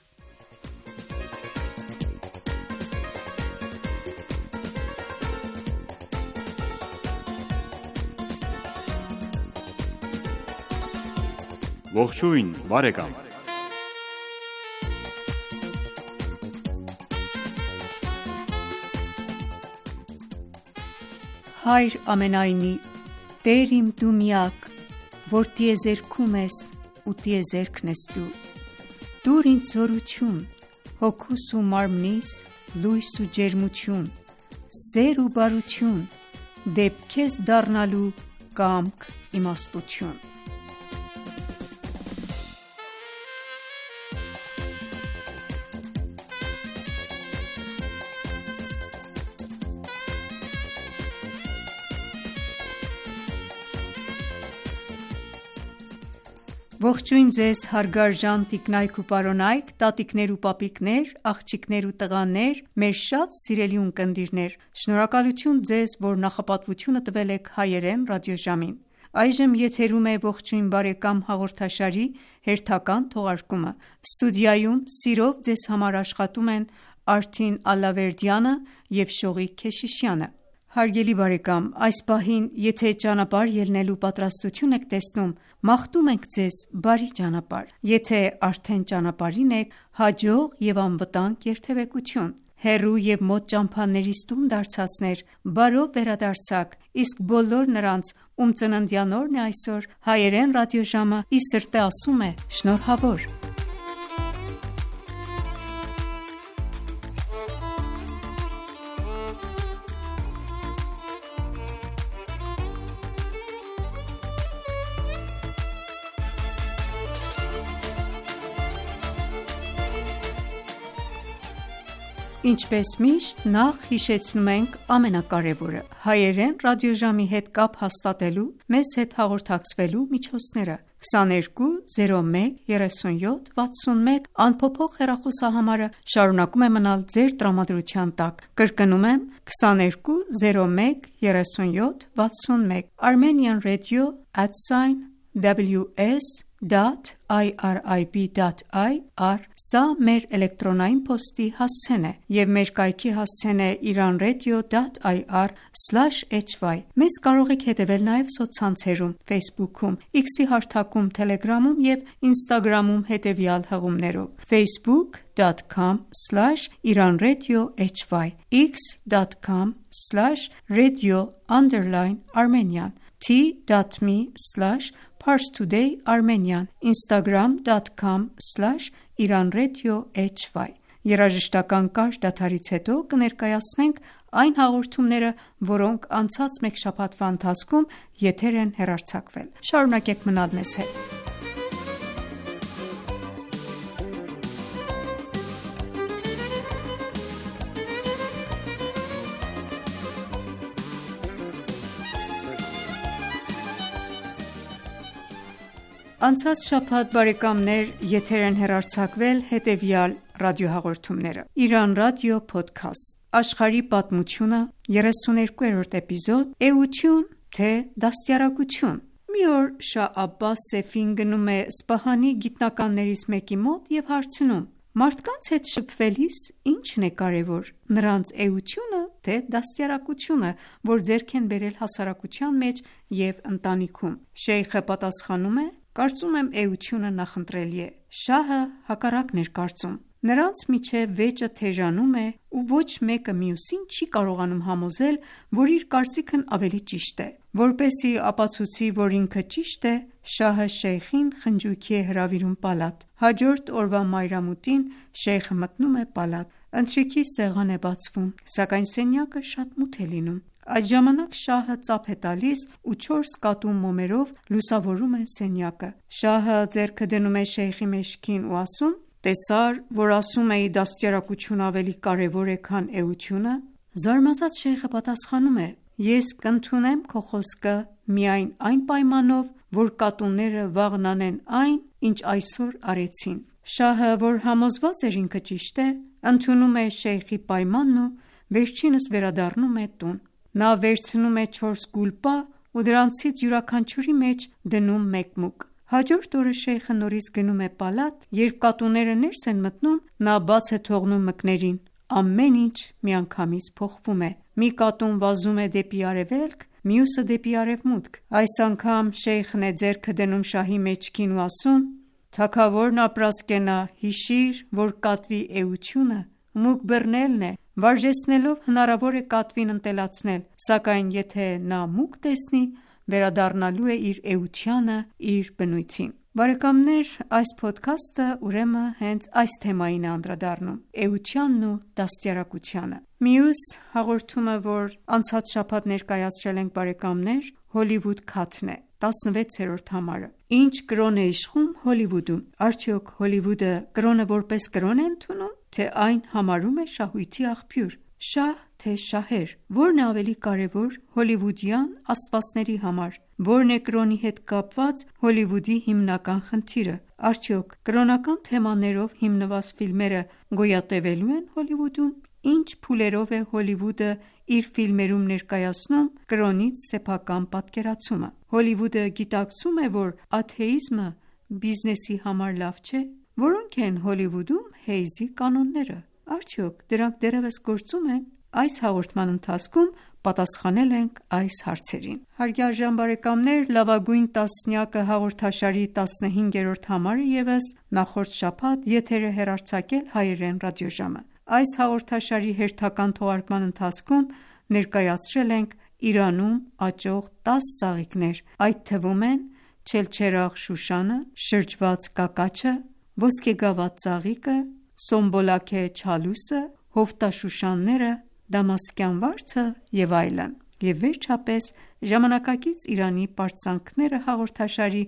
F: Ողջույն, բարեկամ։
G: Հայր ամենայնի, Տեր իմ դու միակ, որ տիեզերքում ես ու տիեզերքն ես դու, դուր ինձ զորություն, հոգուս ու մարմնիս, լույս ու ջերմություն, սեր ու բարություն, դեպ քեզ դառնալու կամք, իմաստություն։ Ողջույն ձեզ հարգարժան տիկնայք ու պարոնայք, տատիկներ ու պապիկներ, աղջիկներ ու տղաներ, մեր շատ սիրելի ունկնդիրներ, շնորհակալություն ձեզ, որ նախապատվությունը տվել եք հայերեն ռադիոժամին։ Այժմ եթերում է ողջույն բարեկամ հաղորդաշարի հերթական թողարկումը։ Ստուդիայում սիրով ձեզ համար աշխատում են Արթին Ալավերդյանը և Շողիկ Քեշիշյանը։ Հարգելի բարեկամ, այս պահին, եթե ճանապարհ ելնելու պատրաստություն եք տեսնում, մաղթում ենք ձեզ բարի ճանապարհ։ Եթե արդեն ճանապարհին եք, հաջող և անվտանգ երթևեկություն։ Հեռու և մոտ ճամփաներից տուն դարձածներ, բարով վերադարձաք, իսկ բոլոր նրանց, ում ծննդյան օրն է այսօր, հայերեն ռադիոժամը ի սրտե ասում է շնորհավոր։ Ինչպես միշտ, նախ հիշեցնում ենք ամենակարևորը՝ հայերեն ռադիոժամի հետ կապ հաստատելու, մեզ հետ հաղորդակցվելու միջոցները: 22 01 37 61 անփոփոխ հեռախոսահամարը շարունակում է մնալ ձեր տրամադրության տակ։ Կրկնում եմ 22 01 37 61 Armenian Radio @ws.irib.ir Սա մեր էլեկտրոնային փոստի հասցեն է, և մեր կայքի հասցեն է iranradio.ir/hy Մեզ կարող եք հետևել նաև սոցցանցերում, Facebook-ում, X-ի հարթակում, Telegram-ում և Instagram-ում հետևյալ հղումներով՝ facebook.com/iranradio.hy x.com/radio_armenian t.me/parstoday_armenian instagram.com/iranradio.hy Երաժշտական կարճ դադարից հետո կներկայացնենք այն հաղորդումները, որոնք անցած մեկ շաբաթվա ընթացքում եթեր են հեռարձակվել։ Շարունակեք մնալ մեզ հետ։ Անցած շաբաթ, բարեկամներ, եթեր են հեռարձակվել հետևյալ ռադիոհաղորդումները. Իրան ռադիո փոդքասթ, Աշխարհի պատմությունը, 32-րդ էպիզոդ, Էություն թե դաստիարակություն։ Մի օր Շահ Աբբաս Սեֆին գնում է Սպահանի գիտնականներից մեկի մոտ և հարցնում. Մարդկանց հետ շփվելիս ի՞նչն է կարևոր, նրանց էությունը թե դաստիարակությունը, որ ձեռք են բերել հասարակության մեջ և ընտանիքում։ Շեյխը պատասխանում է. Կարծում եմ էությունը նախընտրելի է։ Շահը հակառակն էր կարծում։ Նրանց միջև վեճը թեժանում է ու ոչ մեկը մյուսին չի կարողանում համոզել, որ իր կարծիքն ավելի ճիշտ է։ Որպեսզի ապացուցի, որ ինքը ճիշտ է, շահը շեյխին խնջույքի է հրավիրում պալատ։ Հաջորդ օրվա մայրամուտին շեյխը մտնում է պալատ։ Ընթրիքի սեղան է բացվում, սակայն սենյակը շատ մութ է լինում։ Այդ ժամանակ շահը ծափ է տալիս ու 4 կատու մոմերով լուսավորում են սենյակը։ Շահը ձեռքը դնում է շեյխի մեջքին ու ասում. «Տեսար, որ ասում էի դաստիարակությունը ավելի կարևոր է, քան էությունը»։ Զարմացած շեյխը պատասխանում է. «Ես կընդունեմ քո խոսքը միայն այն պայմանով, որ կատուները վաղն անեն այն, ինչ այսօր արեցին»։ Շահը, որ համոզված էր ինքը ճիշտ է, ընդունում է շեյխի պայմանն ու վերջինս վերադառնում է տուն։ Նա վերցնում է 4 գուլպա ու դրանցից յուրաքանչյուրի մեջ դնում 1 մուկ։ Հաջորդ օրը շեյխը նորից գնում է պալատ, երբ կատուները ներս են մտնում, նա բաց է թողնում մկներին։ Ամեն ինչ միանգամից փոխվում է։ Մի կատուն վազում է դեպի արևելք, մյուսը դեպի արևմուտք։ Այս անգամ շեյխն է ձեռքը դնում շահի մեջքին ու ասում. «Թագավորն ապրած կենա, հիշիր, որ կատվի էությունը մուկ բռնելն է։ Վարժեցնելով հնարավոր է կատվին ընտելացնել, սակայն եթե նա մուկ տեսնի, վերադառնալու է իր էությանը, իր բնույթին»։ Բարեկամներ, այս փոդքասթը ուրեմն հենց այս թեմային է անդրադառնում՝ էությանն ու դաստիարակությանը։ Մյուս հաղորդումը, որ անցած շաբաթ ներկայացրել ենք բարեկամներ, Հոլիվուդ Քաթն է, 16-րդ համարը։ Ինչ կրոն է իշխում Հոլիվուդում։ Արդյոք Հոլիվուդը կրոնը որպես կրոն է ընդունում, թե այն համարում է շահույթի աղբյուր։ Շահ թե շահեր, ո՞րն է ավելի կարևոր հոլիվուդյան աստվածների համար։ Ո՞րն է կրոնի հետ կապված Հոլիվուդի հիմնական խնդիրը։ Արդյոք կրոնական թեմաներով հիմնված ֆիլմերը գոյատևելու են Հոլիվուդում։ Ինչ փուլերով է Հոլիվուդը իր ֆիլմերում ներկայացնում կրոնից սեփական պատկերացումը։ Հոլիվուդը գիտակցում է, որ աթեիզմը բիզնեսի համար լավ չէ։ Որոնք են Հոլիվուդում հեյզի կանոնները։ Արդյոք դրանք դեռևս գործում են։ Այս հաղորդման ընթացքում պատասխանել ենք այս հարցերին։ Հարգարժան բարեկամներ, լավագույն տասնյակը հաղորդաշարի 15-րդ համարը ևս նախորդ շաբաթ եթեր է հեռարձակել հայերեն ռադիոժամը։ Այս հաղորդաշարի հերթական թողարկման ընթացքում ներկայացրել ենք Իրանում աճող 10 ծաղիկներ, այդ թվում են չելչերաղ շուշանը, շրջված կակաչը, ոսկեգավաթ ծաղիկը, սոմբոլաքե չալուսը, հովտաշուշանները, դամասկյան վարդը և այլն։ Եվ վերջապես ժամանակակից Իրանի պարծանքները հաղորդաշարի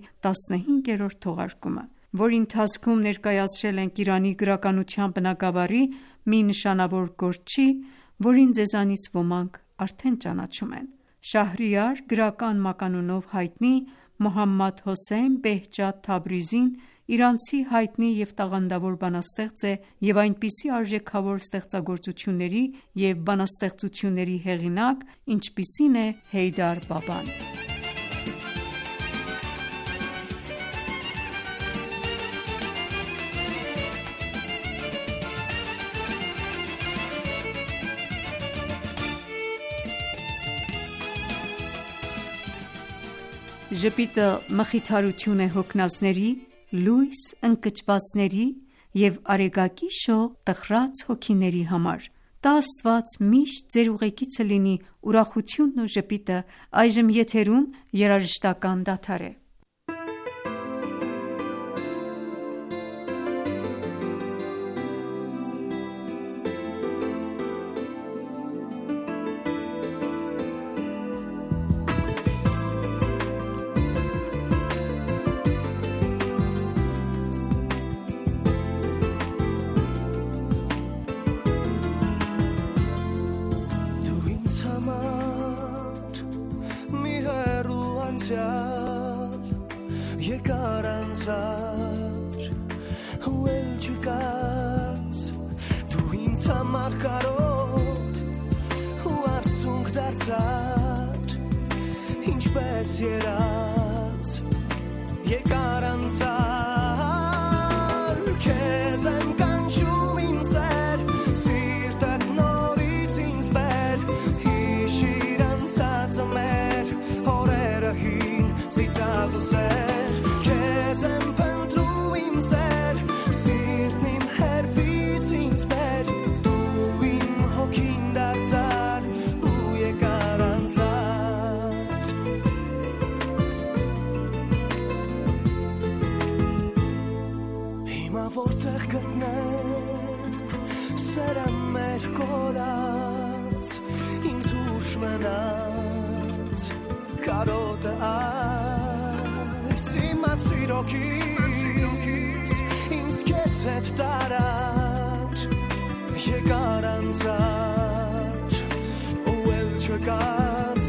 G: 15-րդ թողարկումը, որի ընթացքում ներկայացրել ենք Իրանի գրականության բնագավառի մի նշանավոր գործչի, որին ձեզանից ոմանք արդեն ճանաչում են։ Շահրիար գրական մականունով հայտնի Մոհամմադ Հոսեյն Բեհջաթ Թաբրիզին իրանցի հայտնի և տաղանդավոր բանաստեղծ է և այնպիսի արժեքավոր ստեղծագործությունների և բանաստեղծությունների հեղինակ, ինչպիսին է Հեյդար Բաբան։ Ժպիտը մխիթարություն է հոգնածների, լույս ընկճվածների և արեգակի շող տխրած հոգիների համար։ Տա Աստված միշտ ձեր ուղեկիցը լինի, ուրախությունն ու ժպիտը։ Այժմ եթերում երաժշտական դադար է։
H: հոգիս ինձ քեզ հետ տարած եկար անցած ու էլ չկաս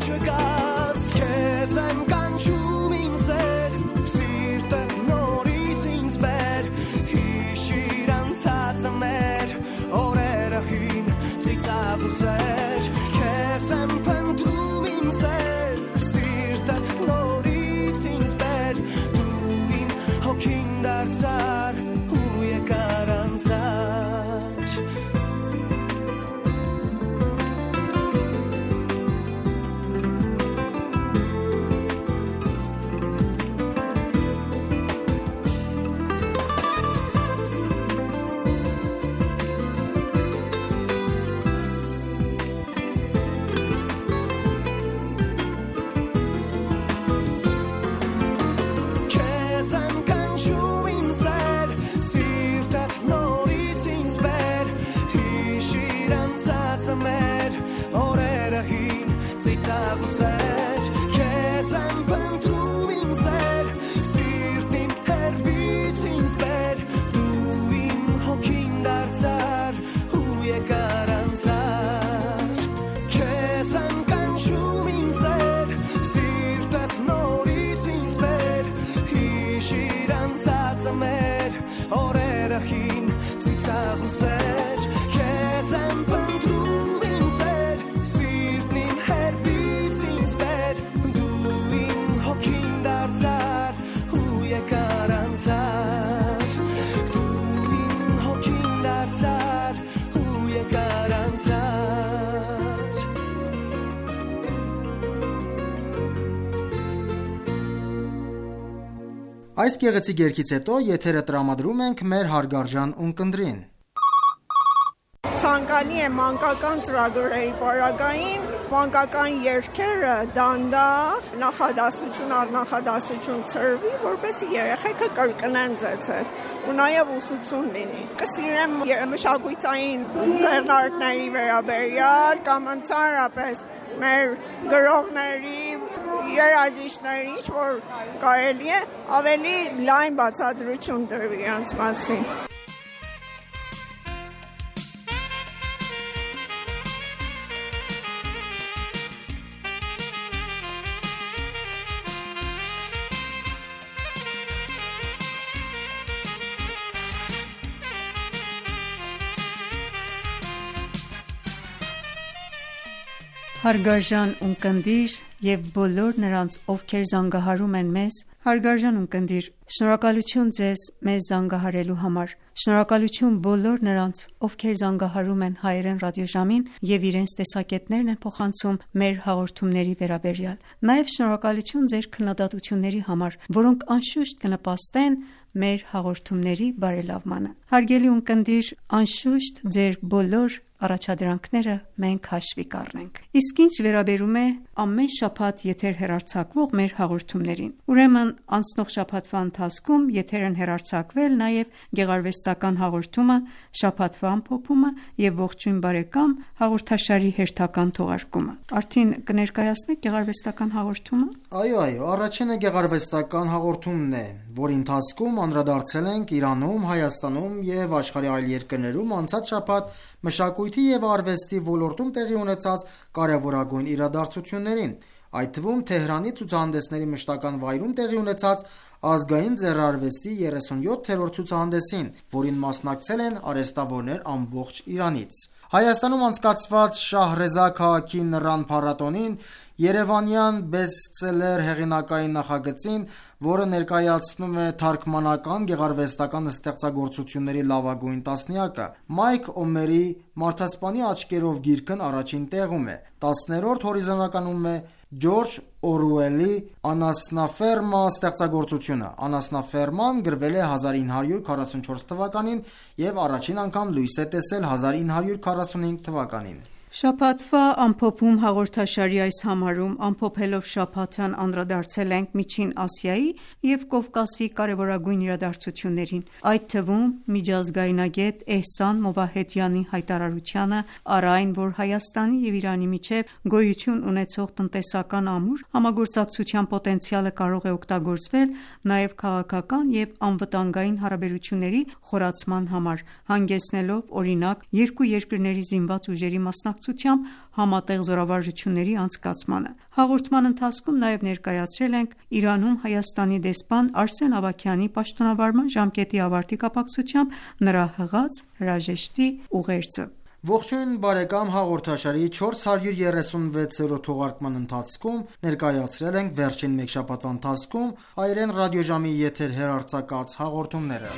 H: քեզ եմ կանչում ինձ էր սիրտը նորից ինձ բեր հիշիր անցածը մեր օրերը հին ծիծաղ ու սեր քեզ եմ փնտրում ինձ էր սիրտը նորից ինձ բեր դու իմ հոգին դարձար ու եկար անցած
I: Այս գեղեցիկ երգից հետո եթերը տրամադրում ենք մեր հարգարժան ունկնդրին։
J: Ցանկալի է մանկական ծրագրերի պարագային մանկական երգերը դանդաղ նախադասություն առ նախադասություն ծրվի, որպեսզի երեխեքը կրկնեն ձեզ հետ ու նաև ուսուցում լինի։ Կսիրեմ մշակութային ձեռնարկների վերաբերյալ կամ ընդհանրապես մեր գրողների, երաժիշտների, ինչ որ կարելի է ավելի լայն բացատրություն դրվի իրենց մասին։
G: Հարգարժան ունկնդիր և բոլոր նրանց, ովքեր զանգահարում են մեզ, հարգարժան ունկնդիր, շնորհակալություն ձեզ մեզ զանգահարելու համար, շնորհակալություն բոլոր նրանց, ովքեր զանգահարում են հայերեն ռադիոժամին և իրենց տեսակետներն են փոխանցում մեր հաղորդումների վերաբերյալ, նաև շնորհակալություն ձեր քննադատությունների համար, որոնք անշուշտ կնպաստեն մեր հաղորդումների բարելավմանը։ Հարգելի ունկնդիր, անշուշտ ձեր բոլոր առաջադրանքները մենք հաշվի կառնենք։ Իսկ ինչ վերաբերում է ամեն շաբաթ եթեր հեռարձակվող մեր հաղորդումներին, ուրեմն անցնող շաբաթվա ընթացքում եթեր են հեռարձակվել նաև գեղարվեստական հաղորդումը, շաբաթվա ամփոփումը և ողջույն բարեկամ հաղորդաշարի հերթական թողարկումը։ Արդեն կներկայացնեք գեղարվեստական հաղորդումը։
I: Այո, առաջինը գեղարվեստական հաղորդումն է, որի ընթացքում անդրադարձել ենք Իրանում, Հայաստանում և աշխարհի այլ երկրներում անցած շաբաթ մշակույթի և արվեստի ոլորտում տեղի ունեցած կարևորագույն իրադարձություններին, այդ թվում Թեհրանի ցուցահանդեսների մշտական վայրում տեղի ունեցած ազգային ձեռարվեստի 37-րդ ցուցահանդեսին, որին մասնակցել են արհեստավորներ ամբողջ Իրանից։ Հայաստանում անցկացված Շահրեզա քաղաքի նռան փառատոնին երևանյան բեսթսելեր հեղինակային նախագծին, որը ներկայացնում է թարգմանական գեղարվեստական ստեղծագործությունների լավագույն տասնյակը, Մայք Օմերի «Մարդասպանի աչքերով» գիրքն առաջին տեղում է։ 10-րդ հորիզոնականում է Ջորջ Օրուելի «Անասնաֆերմա» ստեղծագործությունը։ «Անասնաֆերման» գրվել է 1944 թվականին և առաջին անգամ լույս է տեսել 1945 թվականին։
G: Շաբաթվա ամփոփում հաղորդաշարի այս համարում ամփոփելով շաբաթն անդրադարձել ենք Միջին Ասիայի և Կովկասի կարևորագույն իրադարձություններին, այդ թվում միջազգայնագետ Էհսան Մովահեդյանի հայտարարությանը առ այն, որ Հայաստանի և Իրանի միջև գոյություն ունեցող տնտեսական ամուր համագործակցության պոտենցիալը կարող է օգտագործվել նաև քաղաքական և անվտանգային հարաբերությունների խորացման համար, հանգեցնելով օրինակ երկու երկրների զինված ուժերի մասնակցությամբ համատեղ զորավարժությունների անցկացմանը։ Հաղորդման ընթացքում նաև ներկայացրել ենք Իրանում Հայաստանի դեսպան Արսեն Ավագյանի պաշտոնավարման ժամկետի ավարտի կապակցությամբ նրա հղած հրաժեշտի ուղերձը։
I: Ողջույն բարեկամ, հաղորդաշարի 436-րդ թողարկման ընթացքում ներկայացրել ենք վերջին մեկ շաբաթվա ընթացքում հայերեն ռադիոժամի եթեր հեռարձակած հաղորդումները։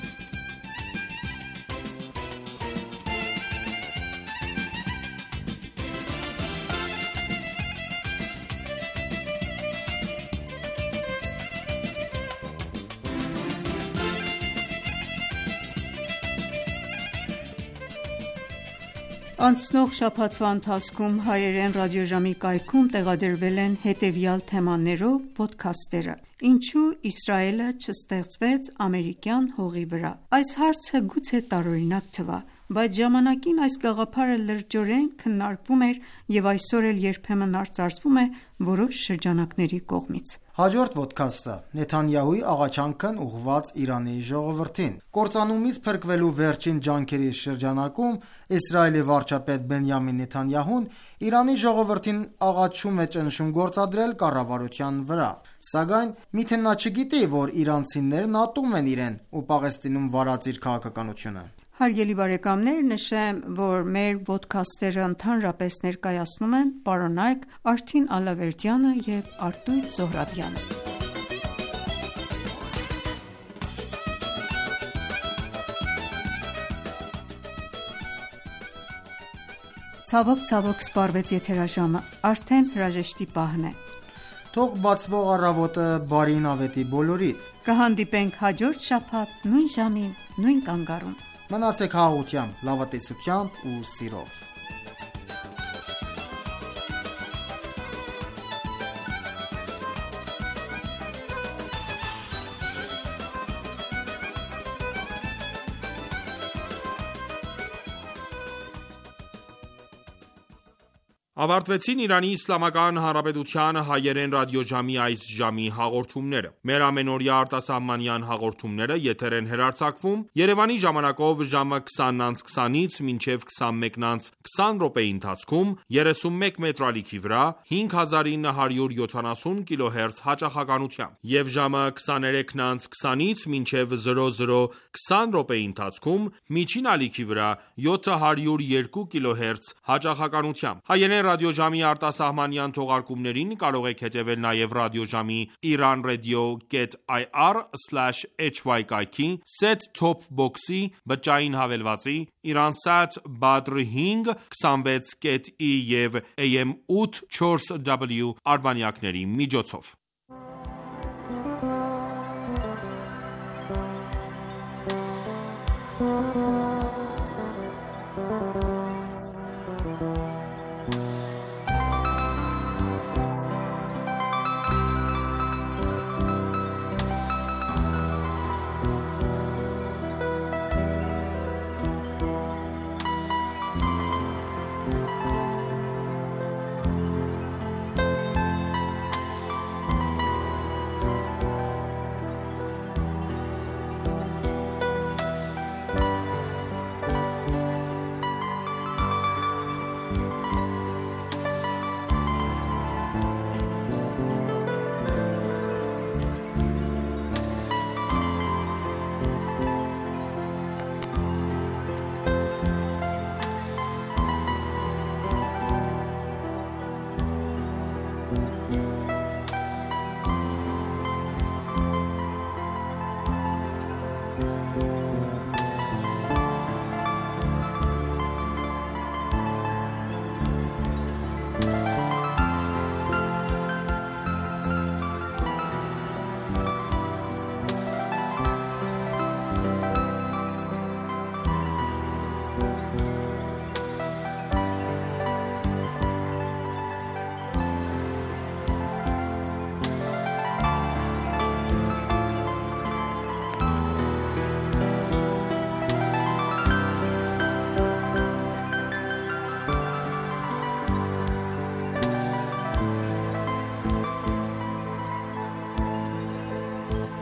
G: Անցնող շաբաթվա ընթացքում հայերեն ռադիոժամի կայքում տեղադրվել են հետևյալ թեմաներով ոդքասթերը. Ինչու Իսրայելը չստեղծվեց ամերիկյան հողի վրա։ Այս հարցը գուցե տարօրինակ թվա, բայց ժամանակին այս գաղափարը լրջորեն քննարկվում էր և այսօր էլ երբեմն արծարծվում է որոշ շրջանակների կողմից։
I: Հաջորդ ոդքասթը Նեթանյահուի աղաչանքն ուղղված Իրանի ժողովրդին։ Կործանումից փրկվելու վերջին ջանքերի շրջանակում Իսրայելի վարչապետ Բենյամին Նեթանյահուն Իրանի ժողովրդին աղաչում է ճնշում գործադրել կառավարության վրա։ Սակայն միթե նա չգիտի, որ իրանցիներն ատում են իրեն ու Պաղեստինում վարած իր քաղաքականությունը։
G: Հարգելի բարեկամներ, նշեմ, որ մեր ոդքասթերը ընդհանրապես ներկայացնում են պարոնայք Արթին Ալավերդյանը և Արտույտ Զոհրաբյանը։ Ցավոք սպառվեց եթերաժամը, արդեն հրաժեշտի պահն է։
I: Թող բացվող առավոտը բարին ավետի բոլորիդ։
G: Կհանդիպենք հաջորդ շաբաթ նույն ժամին, նույն կանգառում։
I: Մնացեք հաղորդությամբ, լավատեսությամբ ու սիրով։
A: Ավարտվեցին Իրանի Իսլամական Հանրապետության հայերեն ռադիոժամի այս ժամի հաղորդումները։ Մեր ամենօրյա արտասահմանյան հաղորդումները եթեր են հեռարձակվում Երևանի ժամանակով ժամը 20:20-ից մինչև 21:20 րոպեի ընթացքում 31 մետրալիքի վրա 5970 կիլոհերց հաճախականությամբ և ժամը 23:20-ից մինչև 00:20 րոպեի ընթացքում միջին ալիքի վրա 702 կիլոհերց հաճախականությամբ։ Հայերեն ռադիոժամի արտասահմանյան թողարկումներին կարող եք հետևել նաև ռադիոժամի iranradio.ir/hy կայքի, set-top box-ի, բջջային հավելվածի, Iransat Badr 5 26.ի և AM 8 4W արբանյակների միջոցով։